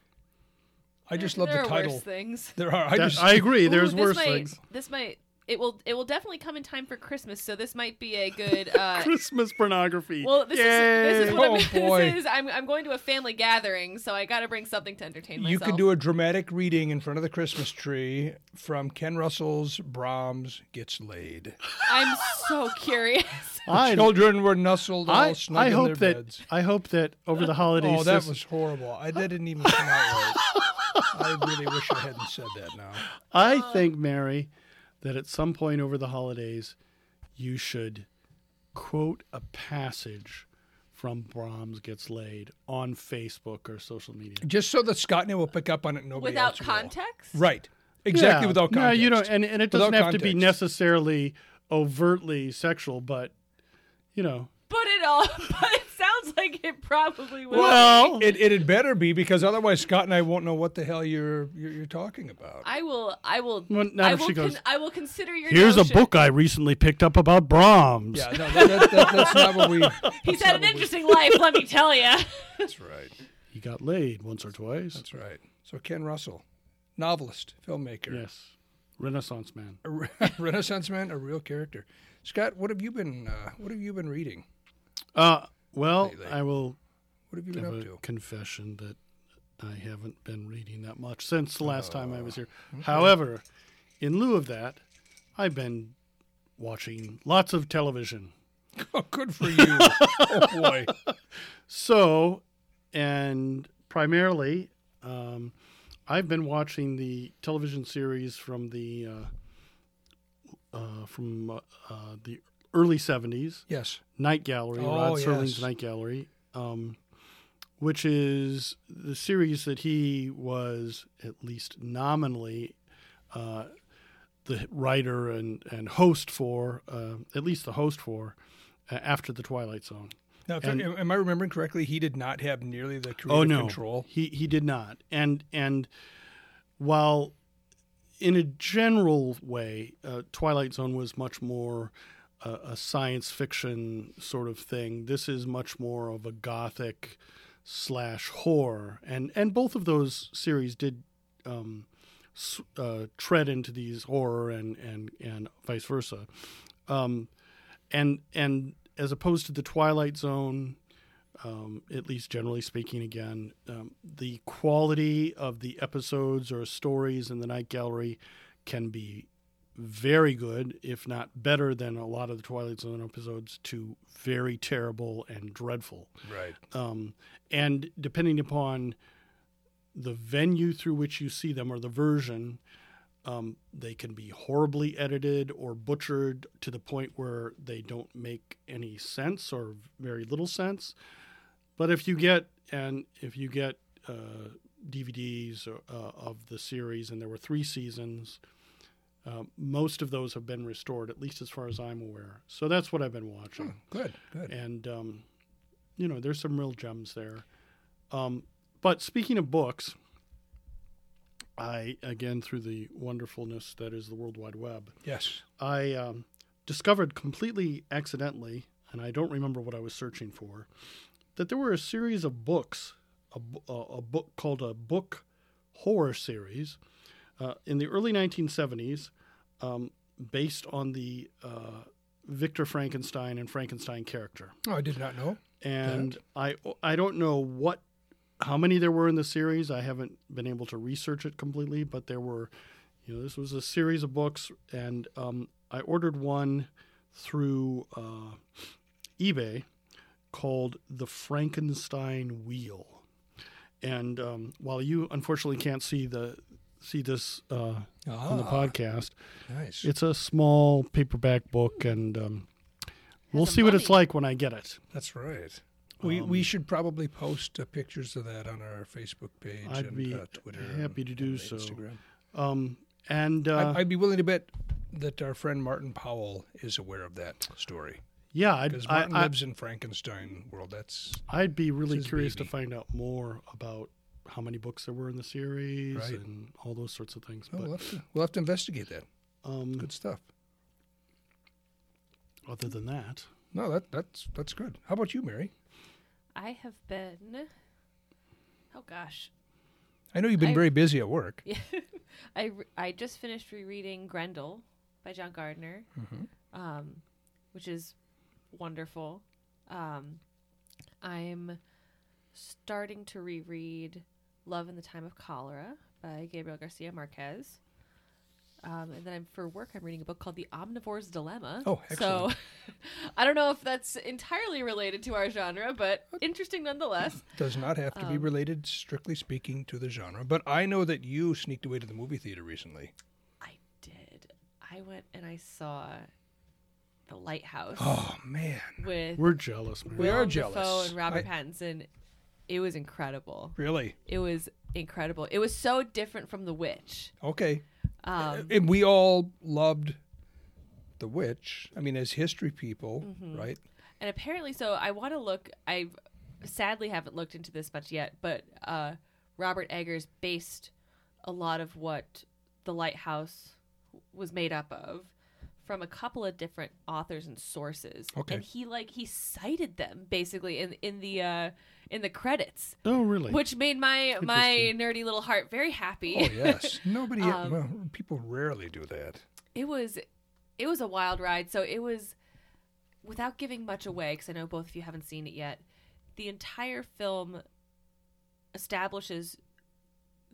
Speaker 1: I just
Speaker 3: There-
Speaker 1: love
Speaker 3: there
Speaker 1: the
Speaker 3: are
Speaker 1: title.
Speaker 3: Worse things.
Speaker 1: There are. I
Speaker 2: That-
Speaker 1: just
Speaker 2: I agree.
Speaker 3: Ooh,
Speaker 2: There's
Speaker 3: this
Speaker 2: worse
Speaker 3: might,
Speaker 2: things.
Speaker 3: This might it will it will definitely come in time for Christmas, so this might be a good. Uh,
Speaker 2: Christmas pornography.
Speaker 3: well, this is this is
Speaker 2: Yay!
Speaker 3: what
Speaker 1: Oh,
Speaker 3: I'm,
Speaker 1: boy.
Speaker 3: this is. I'm I'm going to a family gathering, so I got to bring something to entertain myself.
Speaker 1: You could do a dramatic reading in front of the Christmas tree from Ken Russell's Brahms Gets Laid.
Speaker 3: I'm so curious.
Speaker 2: I,
Speaker 1: Children were nestled all
Speaker 2: I,
Speaker 1: snug
Speaker 2: I
Speaker 1: in
Speaker 2: hope
Speaker 1: their
Speaker 2: that
Speaker 1: beds.
Speaker 2: I hope that over the holidays.
Speaker 1: Oh, that
Speaker 2: this-
Speaker 1: was horrible. I, that didn't even come out right. I really wish I hadn't said that now.
Speaker 2: I think, Mary, that at some point over the holidays, you should quote a passage from Brahms Gets Laid on Facebook or social media.
Speaker 1: Just so that Scott and I will pick up on it and nobody
Speaker 3: Without
Speaker 1: else will.
Speaker 3: context?
Speaker 1: Right. Exactly
Speaker 2: Yeah.
Speaker 1: without
Speaker 2: No,
Speaker 1: context.
Speaker 2: you don't, and, and it doesn't
Speaker 1: Without
Speaker 2: have to be
Speaker 1: context.
Speaker 2: necessarily overtly sexual, but you know.
Speaker 3: But it all but it sounds like it probably will.
Speaker 2: Well,
Speaker 1: It, it had better be because otherwise Scott and I won't know what the hell you're you're, you're talking about.
Speaker 3: I will I will
Speaker 2: Well, not
Speaker 3: I
Speaker 2: if
Speaker 3: will
Speaker 2: she goes,
Speaker 3: con- I will consider your
Speaker 2: here's
Speaker 3: notion.
Speaker 2: a book I recently picked up about Brahms.
Speaker 1: Yeah, no, that, that, that, that's not what we.
Speaker 3: He's had an interesting life, let me tell you.
Speaker 1: That's right.
Speaker 2: He got laid once or twice.
Speaker 1: That's right. So Ken Russell, novelist, filmmaker,
Speaker 2: Yes. Renaissance man.
Speaker 1: a re- Renaissance man, a real character. Scott, what have you been? Uh, what have you been reading?
Speaker 2: Uh, well,
Speaker 1: Lately.
Speaker 2: I will
Speaker 1: What have you been
Speaker 2: give
Speaker 1: up
Speaker 2: a
Speaker 1: to?
Speaker 2: confession that I haven't been reading that much since the last time I was here.
Speaker 1: Oh,
Speaker 2: However, in lieu of that, I've been watching lots of television.
Speaker 1: Oh, good for you. Oh, boy.
Speaker 2: So, and primarily, um, I've been watching the television series from the uh, uh, from uh, uh, the early seventies,
Speaker 1: Yes.
Speaker 2: Night Gallery,
Speaker 1: Oh,
Speaker 2: Rod
Speaker 1: yes.
Speaker 2: Serling's Night Gallery, um, which is the series that he was at least nominally uh, the writer and, and host for, uh, at least the host for, uh, after The Twilight Zone.
Speaker 1: Now, if
Speaker 2: And-
Speaker 1: I, am I remembering correctly? He did not have nearly the creative
Speaker 2: Oh no,
Speaker 1: control.
Speaker 2: he he did not. And and while in a general way, uh, Twilight Zone was much more uh, a science fiction sort of thing. This is much more of a gothic slash horror, and and both of those series did um, s- uh, tread into these horror and and and vice versa. Um, and and as opposed to the Twilight Zone. Um, at least generally speaking, again, um, the quality of the episodes or stories in the Night Gallery can be very good, if not better than a lot of the Twilight Zone episodes, to very terrible and dreadful.
Speaker 1: Right.
Speaker 2: Um, and depending upon the venue through which you see them or the version, um, they can be horribly edited or butchered to the point where they don't make any sense or very little sense. But if you get and if you get uh, D V Ds uh, of the series, and there were three seasons, uh, most of those have been restored, at least as far as I'm aware. So that's what I've been watching.
Speaker 1: Oh, good, good.
Speaker 2: And, um, you know, there's some real gems there. Um, but speaking of books, I, again, through the wonderfulness that is the World Wide Web,
Speaker 1: Yes.
Speaker 2: I um, discovered completely accidentally, and I don't remember what I was searching for, that there were a series of books, a, bu- a, a book called a book horror series uh, in the early nineteen seventies, um, based on the uh, Victor Frankenstein and Frankenstein character.
Speaker 1: Oh, I did not know.
Speaker 2: And I I don't know what how many there were in the series. I haven't been able to research it completely, but there were, you know, this was a series of books, and um, I ordered one through uh, eBay called The Frankenstein Wheel. And um, while you unfortunately can't see the see this uh, on the
Speaker 1: Ah.
Speaker 2: podcast,
Speaker 1: Nice.
Speaker 2: it's a small paperback book, and um, we'll
Speaker 3: a
Speaker 2: see what it's
Speaker 3: mummy.
Speaker 2: like when I get it.
Speaker 1: That's right. We
Speaker 2: Um,
Speaker 1: we should probably post uh, pictures of that on our Facebook page
Speaker 2: I'd
Speaker 1: and
Speaker 2: be
Speaker 1: uh, Twitter.
Speaker 2: happy
Speaker 1: and-
Speaker 2: to do
Speaker 1: and
Speaker 2: so.
Speaker 1: Instagram.
Speaker 2: Um, and uh,
Speaker 1: I'd, I'd be willing to bet that our friend Martin Powell is aware of that story
Speaker 2: yeah, I'd,
Speaker 1: because
Speaker 2: I,
Speaker 1: Martin
Speaker 2: I,
Speaker 1: lives in Frankenstein world. That's
Speaker 2: I'd be really
Speaker 1: his
Speaker 2: curious
Speaker 1: baby.
Speaker 2: to find out more about how many books there were in the series
Speaker 1: Right.
Speaker 2: and all those sorts of things.
Speaker 1: oh,
Speaker 2: But
Speaker 1: we'll, have to, we'll have to investigate that.
Speaker 2: um,
Speaker 1: Good stuff.
Speaker 2: other than that,
Speaker 1: No, that that's that's good. How about you, Mary?
Speaker 3: I have been. Oh gosh,
Speaker 1: I know you've been
Speaker 3: I-
Speaker 1: very busy at work.
Speaker 3: yeah. I re- I just finished rereading Grendel by John Gardner, um, which is wonderful. Um, I'm starting to reread Love in the Time of Cholera by Gabriel Garcia Marquez. Um, and then I'm, for work, I'm reading a book called The Omnivore's Dilemma.
Speaker 1: Oh, excellent.
Speaker 3: So I don't know if that's entirely related to our genre, but interesting nonetheless.
Speaker 1: Does not have to be
Speaker 3: Um,
Speaker 1: related, strictly speaking, to the genre. But I know that you sneaked away to the movie theater recently.
Speaker 3: I did. I went and I saw The Lighthouse
Speaker 1: Oh man,
Speaker 3: with
Speaker 2: we're jealous, man.
Speaker 1: We are
Speaker 3: Willem
Speaker 1: jealous.
Speaker 3: Dafoe and Robert
Speaker 1: I-
Speaker 3: Pattinson. It was incredible.
Speaker 1: really?
Speaker 3: It was incredible. It was so different from The Witch.
Speaker 1: Okay.
Speaker 3: Um,
Speaker 1: And we all loved The Witch. I mean, as history people,
Speaker 3: Mm-hmm.
Speaker 1: right?
Speaker 3: And apparently, so I want to look. I sadly haven't looked into this much yet, but uh, Robert Eggers based a lot of what The Lighthouse was made up of from a couple of different authors and sources.
Speaker 1: Okay.
Speaker 3: And he like he cited them basically in in the uh, in the credits,
Speaker 2: Oh, really?
Speaker 3: which made my my
Speaker 2: Interesting.
Speaker 3: nerdy little heart very happy.
Speaker 1: Oh yes. Nobody.
Speaker 3: Um,
Speaker 1: well, people rarely do that.
Speaker 3: It was it was a wild ride. So it was, without giving much away, because I know both of you haven't seen it yet, the entire film establishes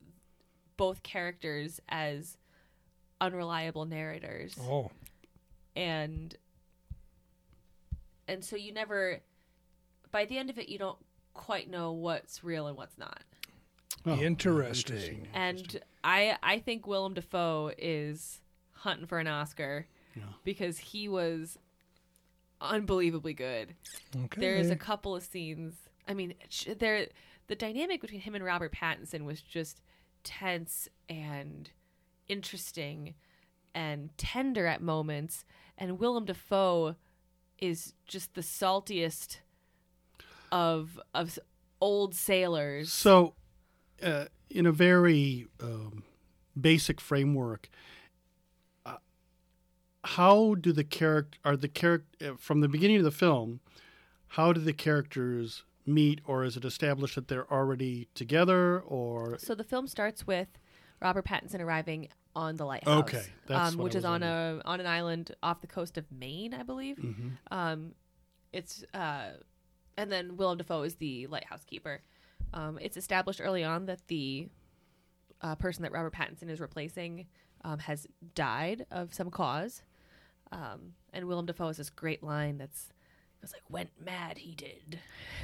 Speaker 3: both characters as unreliable narrators.
Speaker 1: Oh,
Speaker 3: and and so you never, by the end of it, you don't quite know what's real and what's not.
Speaker 2: Oh,
Speaker 1: Interesting.
Speaker 3: And I I think Willem Dafoe is hunting for an Oscar
Speaker 2: Yeah.
Speaker 3: because he was unbelievably good.
Speaker 1: Okay.
Speaker 3: There's a couple of scenes. I mean, sh- there the dynamic between him and Robert Pattinson was just tense and interesting and tender at moments. And Willem Dafoe is just the saltiest of of s- old sailors.
Speaker 2: So, uh, in a very um, basic framework, uh, how do the character are the character from the beginning of the film? How do the characters meet, or is it established that they're already together? Or
Speaker 3: So the film starts with Robert Pattinson arriving on the lighthouse,
Speaker 2: Okay, that's
Speaker 3: um,
Speaker 2: what
Speaker 3: which
Speaker 2: I
Speaker 3: is
Speaker 2: was
Speaker 3: on a on an island off the coast of Maine, I believe.
Speaker 2: Mhm.
Speaker 3: Um, it's uh, and then Willem Dafoe is the lighthouse keeper. Um, it's established early on that the uh, person that Robert Pattinson is replacing um, has died of some cause, um, and Willem Dafoe has this great line that's it's like went mad he did.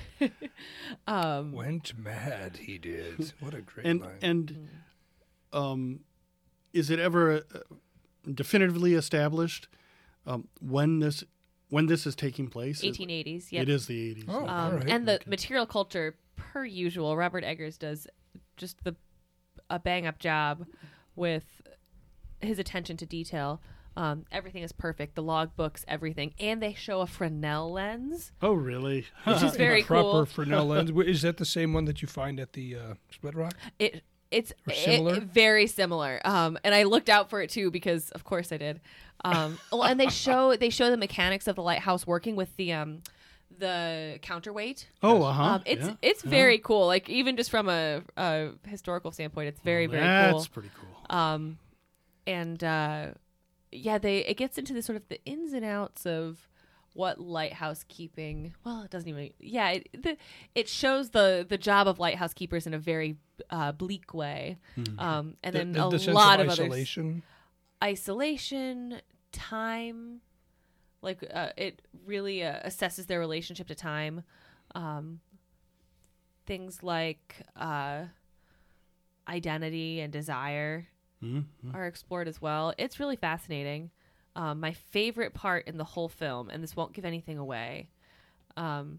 Speaker 3: um,
Speaker 1: Went mad, he did. What a great
Speaker 2: and
Speaker 1: line.
Speaker 2: and um, is it ever uh, definitively established um, when this when this is taking place?
Speaker 3: eighteen eighties. Yep.
Speaker 2: It is the eighties.
Speaker 1: Oh.
Speaker 3: Um,
Speaker 1: All right.
Speaker 3: and the material culture, per usual, Robert Eggers does just the a bang up job with his attention to detail. Um, everything is perfect. The log books, everything, and they show a Fresnel lens,
Speaker 2: Oh, really?
Speaker 3: which is very
Speaker 1: Proper
Speaker 3: cool.
Speaker 1: Fresnel lens. W- Is that the same one that you find at the uh, Split Rock?
Speaker 3: It it's
Speaker 1: Or
Speaker 3: it-
Speaker 1: similar?
Speaker 3: it- very similar. Um, and I looked out for it too because, of course, I did. Um, well, and they show they show the mechanics of the lighthouse working with the um, the counterweight.
Speaker 2: Oh, uh huh.
Speaker 3: Um, it's it's very cool. Like even just from a, a historical standpoint, it's very very cool.
Speaker 2: That's pretty cool.
Speaker 3: Um, and uh, yeah, they it gets into the sort of the ins and outs of what lighthouse keeping. Well, it doesn't even. Yeah, it the, it shows the the job of lighthouse keepers in a very uh, bleak way. Um, and
Speaker 1: The-
Speaker 3: then
Speaker 1: the,
Speaker 3: a
Speaker 1: the sense
Speaker 3: lot
Speaker 1: of
Speaker 3: of, others
Speaker 1: isolation.
Speaker 3: isolation, time. Like uh, it really uh, assesses their relationship to time. Um, things like uh, identity and desire
Speaker 2: Mm-hmm.
Speaker 3: are explored as well. It's really fascinating. Um, my favorite part in the whole film, and this won't give anything away. Um,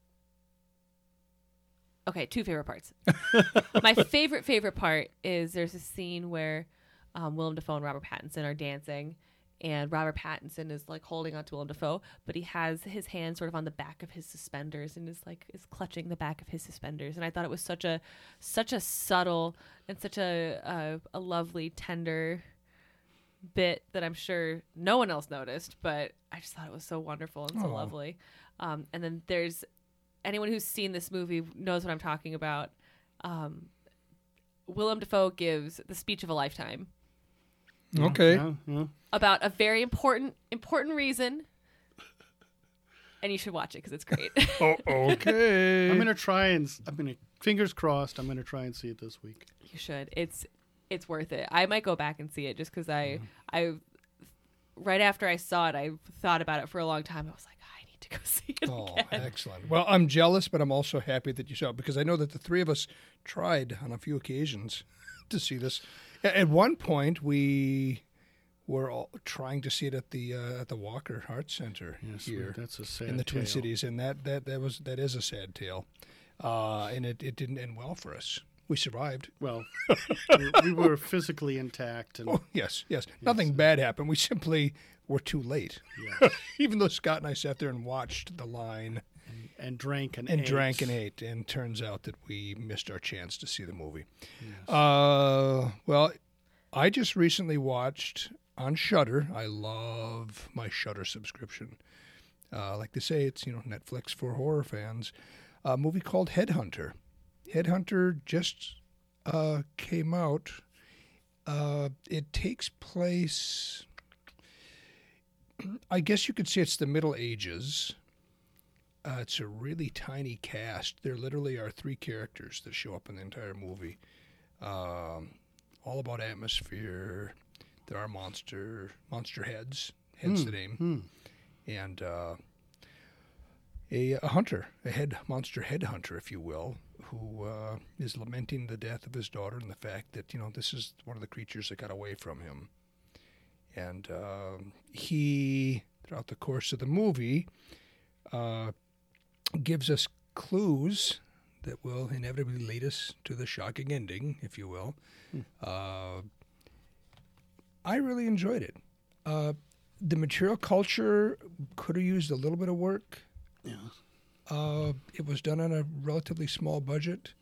Speaker 3: okay, two favorite parts. My favorite favorite part is there's a scene where um, Willem Dafoe and Robert Pattinson are dancing, and Robert Pattinson is like holding onto Willem Dafoe, but he has his hand sort of on the back of his suspenders and is like is clutching the back of his suspenders. And I thought it was such a such a subtle and such a a, a lovely, tender bit that I'm sure no one else noticed, but I just thought it was so wonderful and so
Speaker 1: Oh.
Speaker 3: lovely. Um, and then there's anyone who's seen this movie knows what I'm talking about. Um, Willem Dafoe gives the speech of a lifetime
Speaker 1: Okay.
Speaker 2: Yeah, yeah.
Speaker 3: about a very important important reason, and you should watch it because it's great.
Speaker 1: Oh, okay.
Speaker 2: I'm gonna try and s- I'm gonna fingers crossed. I'm gonna try and see it this week.
Speaker 3: You should. It's it's worth it. I might go back and see it just because I I right after I saw it, I thought about it for a long time. I was like, I need to go see it
Speaker 1: Oh,
Speaker 3: again.
Speaker 1: excellent. Well, I'm jealous, but I'm also happy that you saw it because I know that the three of us tried on a few occasions to see this. A- At one point, we were all trying to see it at the uh, at the Walker Arts Center
Speaker 2: Yes,
Speaker 1: here
Speaker 2: that's a sad
Speaker 1: in the Twin
Speaker 2: tale.
Speaker 1: Cities, and that, that, that was that is a sad tale, uh, and it, it didn't end well for us. We survived.
Speaker 2: Well, we- we were physically intact, and
Speaker 1: Oh, yes, yes. Nothing bad happened. We simply were too late.
Speaker 2: yeah,
Speaker 1: Even though Scott and I sat there and watched the line
Speaker 2: and drank and
Speaker 1: and
Speaker 2: ate.
Speaker 1: drank and ate, and turns out that we missed our chance to see the movie. Uh, well, I just recently watched on Shudder. I love my Shudder subscription. Uh, like they say, it's you know Netflix for horror fans. A movie called Headhunter. Headhunter just uh, came out. Uh, it takes place. I guess you could say it's the Middle Ages. Uh, it's a really tiny cast. There literally are three characters that show up in the entire movie. Um, all about atmosphere. There are monster monster heads, hence the name. And uh, a, a hunter, a head monster headhunter, if you will, who uh, is lamenting the death of his daughter and the fact that, you know, this is one of the creatures that got away from him. And uh, he, throughout the course of the movie, uh, gives us clues that will inevitably lead us to the shocking ending, if you will. Hmm. Uh, I really enjoyed it. Uh, the material culture could have used a little bit of work.
Speaker 2: Yeah.
Speaker 1: Uh, it was done on a relatively small budget.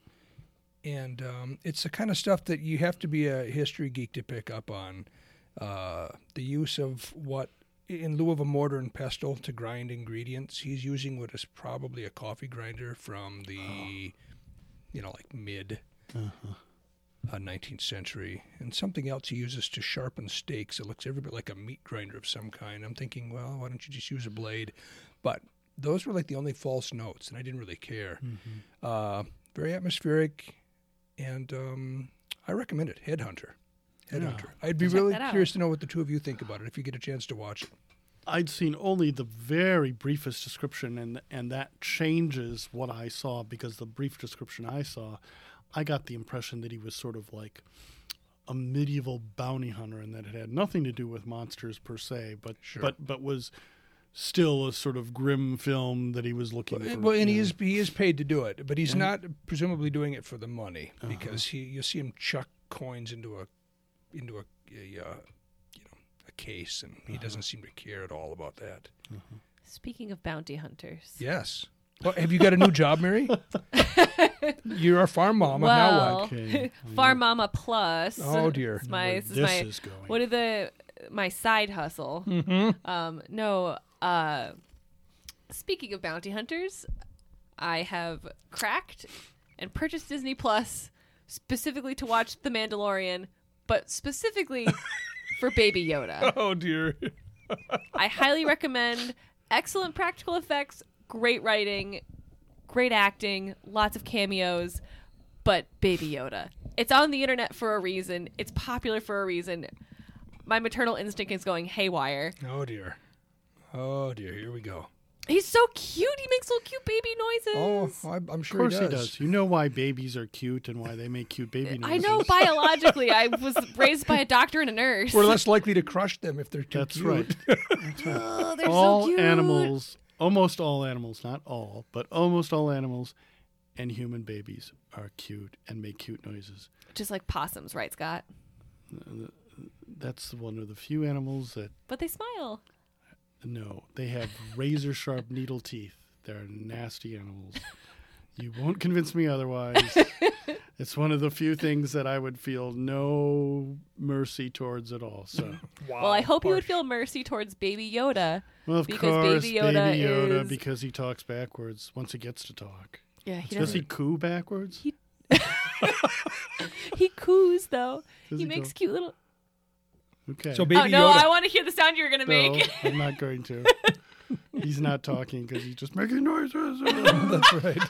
Speaker 1: And um, it's the kind of stuff that you have to be a history geek to pick up on. Uh, the use of what, in lieu of a mortar and pestle to grind ingredients, he's using what is probably a coffee grinder from the, oh. you know, like mid uh-huh. uh, nineteenth century. And something else he uses to sharpen steaks. It looks every bit like a meat grinder of some kind. I'm thinking, well, why don't you just use a blade? But those were like the only false notes, and I didn't really care. Mm-hmm. Uh, very atmospheric, and um, I recommend it. Headhunter. Headhunter. Yeah. I'd be
Speaker 3: Check
Speaker 1: really curious to know what the two of you think about it if you get a chance to watch it.
Speaker 2: I'd seen only the very briefest description, and and that changes what I saw, because the brief description I saw, I got the impression that he was sort of like a medieval bounty hunter, and that it had nothing to do with monsters per se, but
Speaker 1: sure.
Speaker 2: but but was still a sort of grim film that he was looking
Speaker 1: well,
Speaker 2: for.
Speaker 1: Well, and
Speaker 2: know.
Speaker 1: he is he is paid to do it, but he's
Speaker 2: yeah.
Speaker 1: not presumably doing it for the money,
Speaker 2: uh-huh.
Speaker 1: because he you see him chuck coins into a into a, a uh, you know a case, and he uh-huh. doesn't seem to care at all about that.
Speaker 2: Uh-huh.
Speaker 3: Speaking of bounty hunters,
Speaker 1: yes. Well, have you got a new job, Mary? You're our farm mama.
Speaker 3: Well,
Speaker 1: now what?
Speaker 2: Okay.
Speaker 3: Farm Mama Plus.
Speaker 1: Oh dear.
Speaker 3: It's my, this,
Speaker 2: this
Speaker 3: is my
Speaker 2: is going.
Speaker 3: what are the my side hustle?
Speaker 1: Mm-hmm.
Speaker 3: Um, no. Uh, speaking of bounty hunters, I have cracked and purchased Disney Plus specifically to watch The Mandalorian, but specifically for Baby Yoda.
Speaker 1: Oh dear.
Speaker 3: I highly recommend. Excellent practical effects, great writing, great acting, lots of cameos, but Baby Yoda. It's on the internet for a reason. It's popular for a reason. My maternal instinct is going haywire.
Speaker 1: Oh dear. Oh dear. Here we go.
Speaker 3: He's so cute. He makes little cute baby noises.
Speaker 1: Oh, I'm
Speaker 2: Of
Speaker 1: sure
Speaker 2: course
Speaker 1: he
Speaker 2: he
Speaker 1: does.
Speaker 2: does. You know why babies are cute and why they make cute baby noises.
Speaker 3: I know biologically. I was raised by a doctor and a nurse.
Speaker 1: We're less likely to crush them if they're too
Speaker 2: That's
Speaker 1: cute.
Speaker 2: right. That's right.
Speaker 3: Oh, they're
Speaker 2: all
Speaker 3: so cute.
Speaker 2: animals, almost all animals, not all, but almost all animals and human babies are cute and make cute noises.
Speaker 3: Just like possums, right, Scott?
Speaker 2: That's one of the few animals that,
Speaker 3: But they smile.
Speaker 2: no, they have razor sharp needle teeth. They're nasty animals. You won't convince me otherwise. It's one of the few things that I would feel no mercy towards at all. So,
Speaker 1: Wow.
Speaker 3: Well, I hope you would
Speaker 1: harsh.
Speaker 3: feel mercy towards Baby Yoda.
Speaker 2: well, of
Speaker 3: Because
Speaker 2: course,
Speaker 3: Baby Yoda
Speaker 2: Baby Yoda,
Speaker 3: is-
Speaker 2: because he talks backwards once he gets to talk.
Speaker 3: Yeah, he
Speaker 2: Does he
Speaker 3: doesn't.
Speaker 2: coo backwards?
Speaker 3: He He coos though.
Speaker 2: Does
Speaker 3: he
Speaker 2: he
Speaker 3: makes
Speaker 2: go?
Speaker 3: cute little.
Speaker 2: Okay.
Speaker 1: So Baby
Speaker 3: oh no!
Speaker 1: Yoda.
Speaker 3: I want to hear the sound you're gonna
Speaker 2: No,
Speaker 3: make.
Speaker 2: I'm not going to. He's not talking because he's just making noises.
Speaker 1: That's right.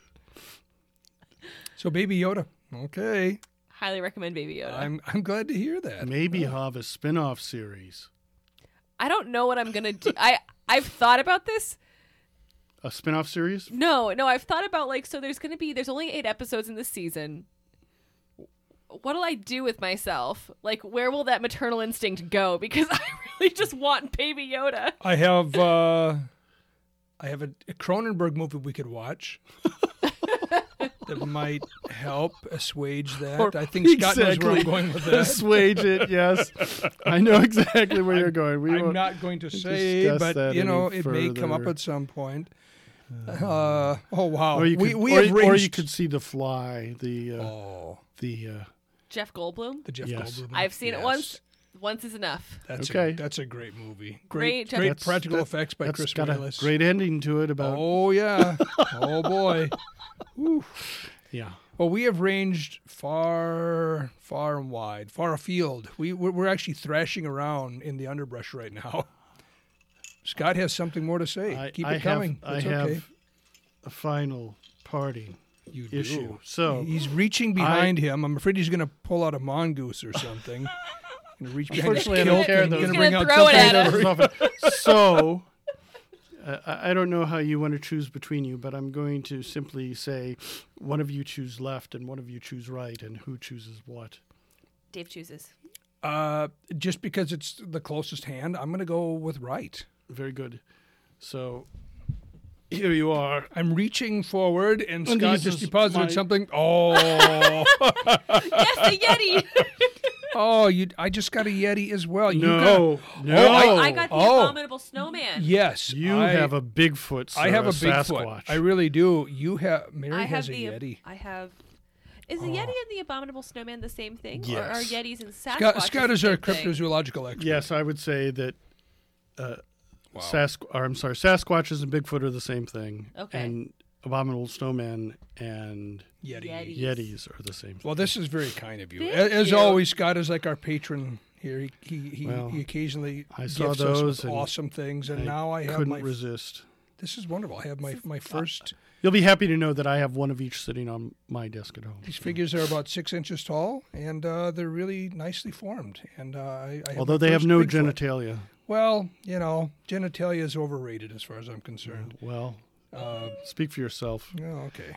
Speaker 1: So Baby Yoda. Okay.
Speaker 3: Highly recommend Baby Yoda.
Speaker 1: I'm I'm glad to hear that.
Speaker 2: Maybe have a spin-off series.
Speaker 3: I don't know what I'm gonna do. I I've thought about this.
Speaker 2: A spin-off series?
Speaker 3: No, no, I've thought about like so. There's gonna be there's only eight episodes in this season. What'll I do with myself? Like, where will that maternal instinct go? Because I really just want Baby Yoda.
Speaker 1: I have uh, I have a, a Cronenberg movie we could watch that might help assuage that.
Speaker 2: Or-
Speaker 1: I think Scott knows where I'm
Speaker 2: Exactly.
Speaker 1: going with that.
Speaker 2: Assuage it, yes. I know exactly where you're going. We
Speaker 1: I'm
Speaker 2: won't
Speaker 1: not going to say,
Speaker 2: discuss
Speaker 1: but
Speaker 2: that
Speaker 1: you know,
Speaker 2: any
Speaker 1: it may come up
Speaker 2: further.
Speaker 1: at some point. Uh, oh wow!
Speaker 2: Or you could,
Speaker 1: we we
Speaker 2: or,
Speaker 1: have
Speaker 2: or you
Speaker 1: ranged-
Speaker 2: could see The Fly, the uh,
Speaker 1: Oh,
Speaker 2: the uh,
Speaker 3: Jeff Goldblum.
Speaker 1: the Jeff
Speaker 2: Yes.
Speaker 1: Goldblum.
Speaker 3: I've seen
Speaker 1: Yes.
Speaker 3: it once. Once is enough.
Speaker 1: That's
Speaker 2: Okay.
Speaker 1: A, that's a great movie.
Speaker 3: Great
Speaker 1: Great,
Speaker 3: Jeff-
Speaker 1: great
Speaker 2: That's-
Speaker 1: practical
Speaker 2: that-
Speaker 1: effects by
Speaker 2: that's
Speaker 1: Chris
Speaker 2: got
Speaker 1: Wallace.
Speaker 2: a great ending to it about
Speaker 1: Oh yeah. Oh boy. Whew.
Speaker 2: yeah.
Speaker 1: Well, we have ranged far, far and wide, far afield. We we're, we're actually thrashing around in the underbrush right now. Scott has something more to say.
Speaker 2: I,
Speaker 1: Keep
Speaker 2: I
Speaker 1: it coming.
Speaker 2: Have,
Speaker 1: It's
Speaker 2: I have
Speaker 1: okay.
Speaker 2: a final parting
Speaker 1: You do.
Speaker 2: issue. So
Speaker 1: He's reaching behind him. I'm afraid he's going to pull out a mongoose or something. Gonna reach behind his
Speaker 2: Unfortunately, I don't
Speaker 1: kilt
Speaker 2: care
Speaker 1: and
Speaker 2: those-
Speaker 1: gonna
Speaker 3: He's
Speaker 1: bring
Speaker 3: gonna
Speaker 1: out
Speaker 3: throw it
Speaker 1: something
Speaker 3: at him.
Speaker 1: that-
Speaker 2: So, uh, I I don't know how you want to choose between you, but I'm going to simply say one of you choose left and one of you choose right, and who chooses what.
Speaker 3: Dave chooses.
Speaker 1: Uh, just because it's the closest hand, I'm gonna go with right.
Speaker 2: Very good. So, here you are.
Speaker 1: I'm reaching forward, and
Speaker 2: And
Speaker 1: Scott
Speaker 2: this
Speaker 1: just
Speaker 2: is
Speaker 1: deposited
Speaker 2: my-
Speaker 1: something. Oh,
Speaker 3: Yes, the Yeti.
Speaker 1: oh! You, I just got a Yeti as well. You
Speaker 2: No,
Speaker 1: got,
Speaker 2: no.
Speaker 1: Oh, I-
Speaker 3: I got the
Speaker 1: Oh.
Speaker 3: abominable snowman.
Speaker 1: yes,
Speaker 2: You
Speaker 1: I,
Speaker 2: have a Bigfoot, sir,
Speaker 1: I have a
Speaker 2: a
Speaker 1: Bigfoot.
Speaker 2: Sasquatch.
Speaker 1: I really do. You have. Mary
Speaker 3: I
Speaker 1: has
Speaker 3: have
Speaker 1: a
Speaker 3: the.
Speaker 1: Yeti.
Speaker 3: I have. Is the Yeti and the abominable snowman the same thing, or are
Speaker 2: Yes.
Speaker 3: Yetis and Sasquatch?
Speaker 1: Scott, Scott
Speaker 3: the
Speaker 1: is our
Speaker 3: same thing?
Speaker 1: cryptozoological expert.
Speaker 2: Yes, I would say that uh,
Speaker 1: Wow.
Speaker 2: Sask- or I'm sorry, Sasquatches and Bigfoot are the same thing.
Speaker 3: Okay.
Speaker 2: And Abominable Snowman and
Speaker 1: Yeti.
Speaker 3: Yeti.
Speaker 2: Yetis are the same thing.
Speaker 1: Well, this is very kind of you.
Speaker 3: Thank
Speaker 1: A- As
Speaker 3: you.
Speaker 1: always, Scott is like our patron here. He he, he,
Speaker 2: Well,
Speaker 1: he occasionally
Speaker 2: I saw
Speaker 1: gifts us
Speaker 2: those
Speaker 1: with
Speaker 2: and
Speaker 1: awesome things, and
Speaker 2: I
Speaker 1: now I have
Speaker 2: couldn't
Speaker 1: my.
Speaker 2: resist.
Speaker 1: This is wonderful. I have my my first.
Speaker 2: You'll be happy to know that I have one of each sitting on my desk at home.
Speaker 1: These figures are about six inches tall, and uh, they're really nicely formed. And uh, I, I have
Speaker 2: Although
Speaker 1: my
Speaker 2: they have
Speaker 1: first
Speaker 2: no
Speaker 1: Bigfoot.
Speaker 2: genitalia.
Speaker 1: Well, you know, genitalia is overrated as far as I'm concerned.
Speaker 2: Well,
Speaker 1: Uh,
Speaker 2: speak for yourself.
Speaker 1: oh, okay.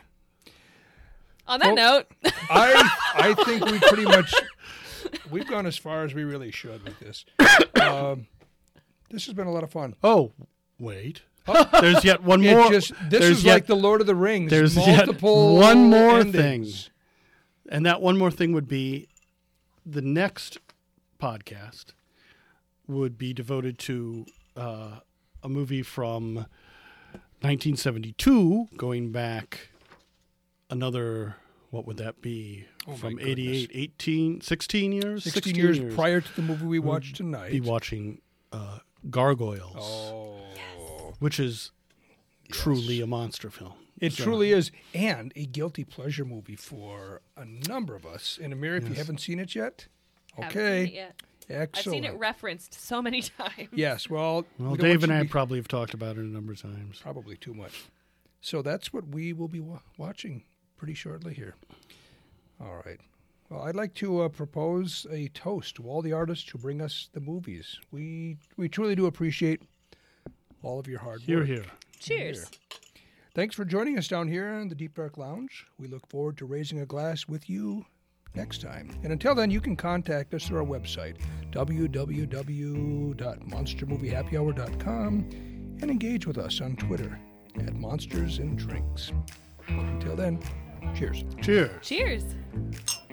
Speaker 3: On that
Speaker 1: Oh.
Speaker 3: note,
Speaker 1: I I think we pretty much we've gone as far as we really should with this. Um, this has been a lot of fun.
Speaker 2: Oh, wait. There's yet one
Speaker 1: It
Speaker 2: more.
Speaker 1: just this
Speaker 2: there's
Speaker 1: is
Speaker 2: yet,
Speaker 1: like the Lord of the Rings.
Speaker 2: there's yet
Speaker 1: multiple
Speaker 2: one more
Speaker 1: endings.
Speaker 2: thing. And that one more thing would be the next podcast would be devoted to uh, a movie from nineteen seventy-two, going back another, what would that be?
Speaker 1: Oh, my
Speaker 2: from
Speaker 1: goodness.
Speaker 2: eighty-eight, eighteen, sixteen years?
Speaker 1: sixteen years, prior to the movie we watched tonight.
Speaker 2: Be watching uh, Gargoyles,
Speaker 1: Oh,
Speaker 2: which is truly a monster film.
Speaker 1: it
Speaker 2: So-
Speaker 1: truly is, and a guilty pleasure movie for a number of us. And Amir, if you
Speaker 2: Yes.
Speaker 1: haven't seen it yet,
Speaker 3: haven't
Speaker 1: okay,
Speaker 3: seen it yet. I've
Speaker 1: excellent.
Speaker 3: seen it referenced so many times.
Speaker 1: Yes, well,
Speaker 2: Well,
Speaker 1: we don't
Speaker 2: Dave
Speaker 1: want
Speaker 2: and
Speaker 1: you
Speaker 2: I
Speaker 1: to be-
Speaker 2: probably have talked about it a number of times.
Speaker 1: probably too much. So that's what we will be wa- watching pretty shortly here. All right. Well, I'd like to uh, propose a toast to all the artists who bring us the movies. We we truly do appreciate all of your hard
Speaker 2: Here,
Speaker 1: work.
Speaker 2: here.
Speaker 3: Cheers.
Speaker 1: Here. Thanks for joining us down here in the Deep Dark Lounge. We look forward to raising a glass with you next time. And until then, you can contact us through our website, w w w dot monster movie happy hour dot com, and engage with us on Twitter at Monsters and Drinks. Until then, cheers.
Speaker 2: Cheers.
Speaker 3: Cheers.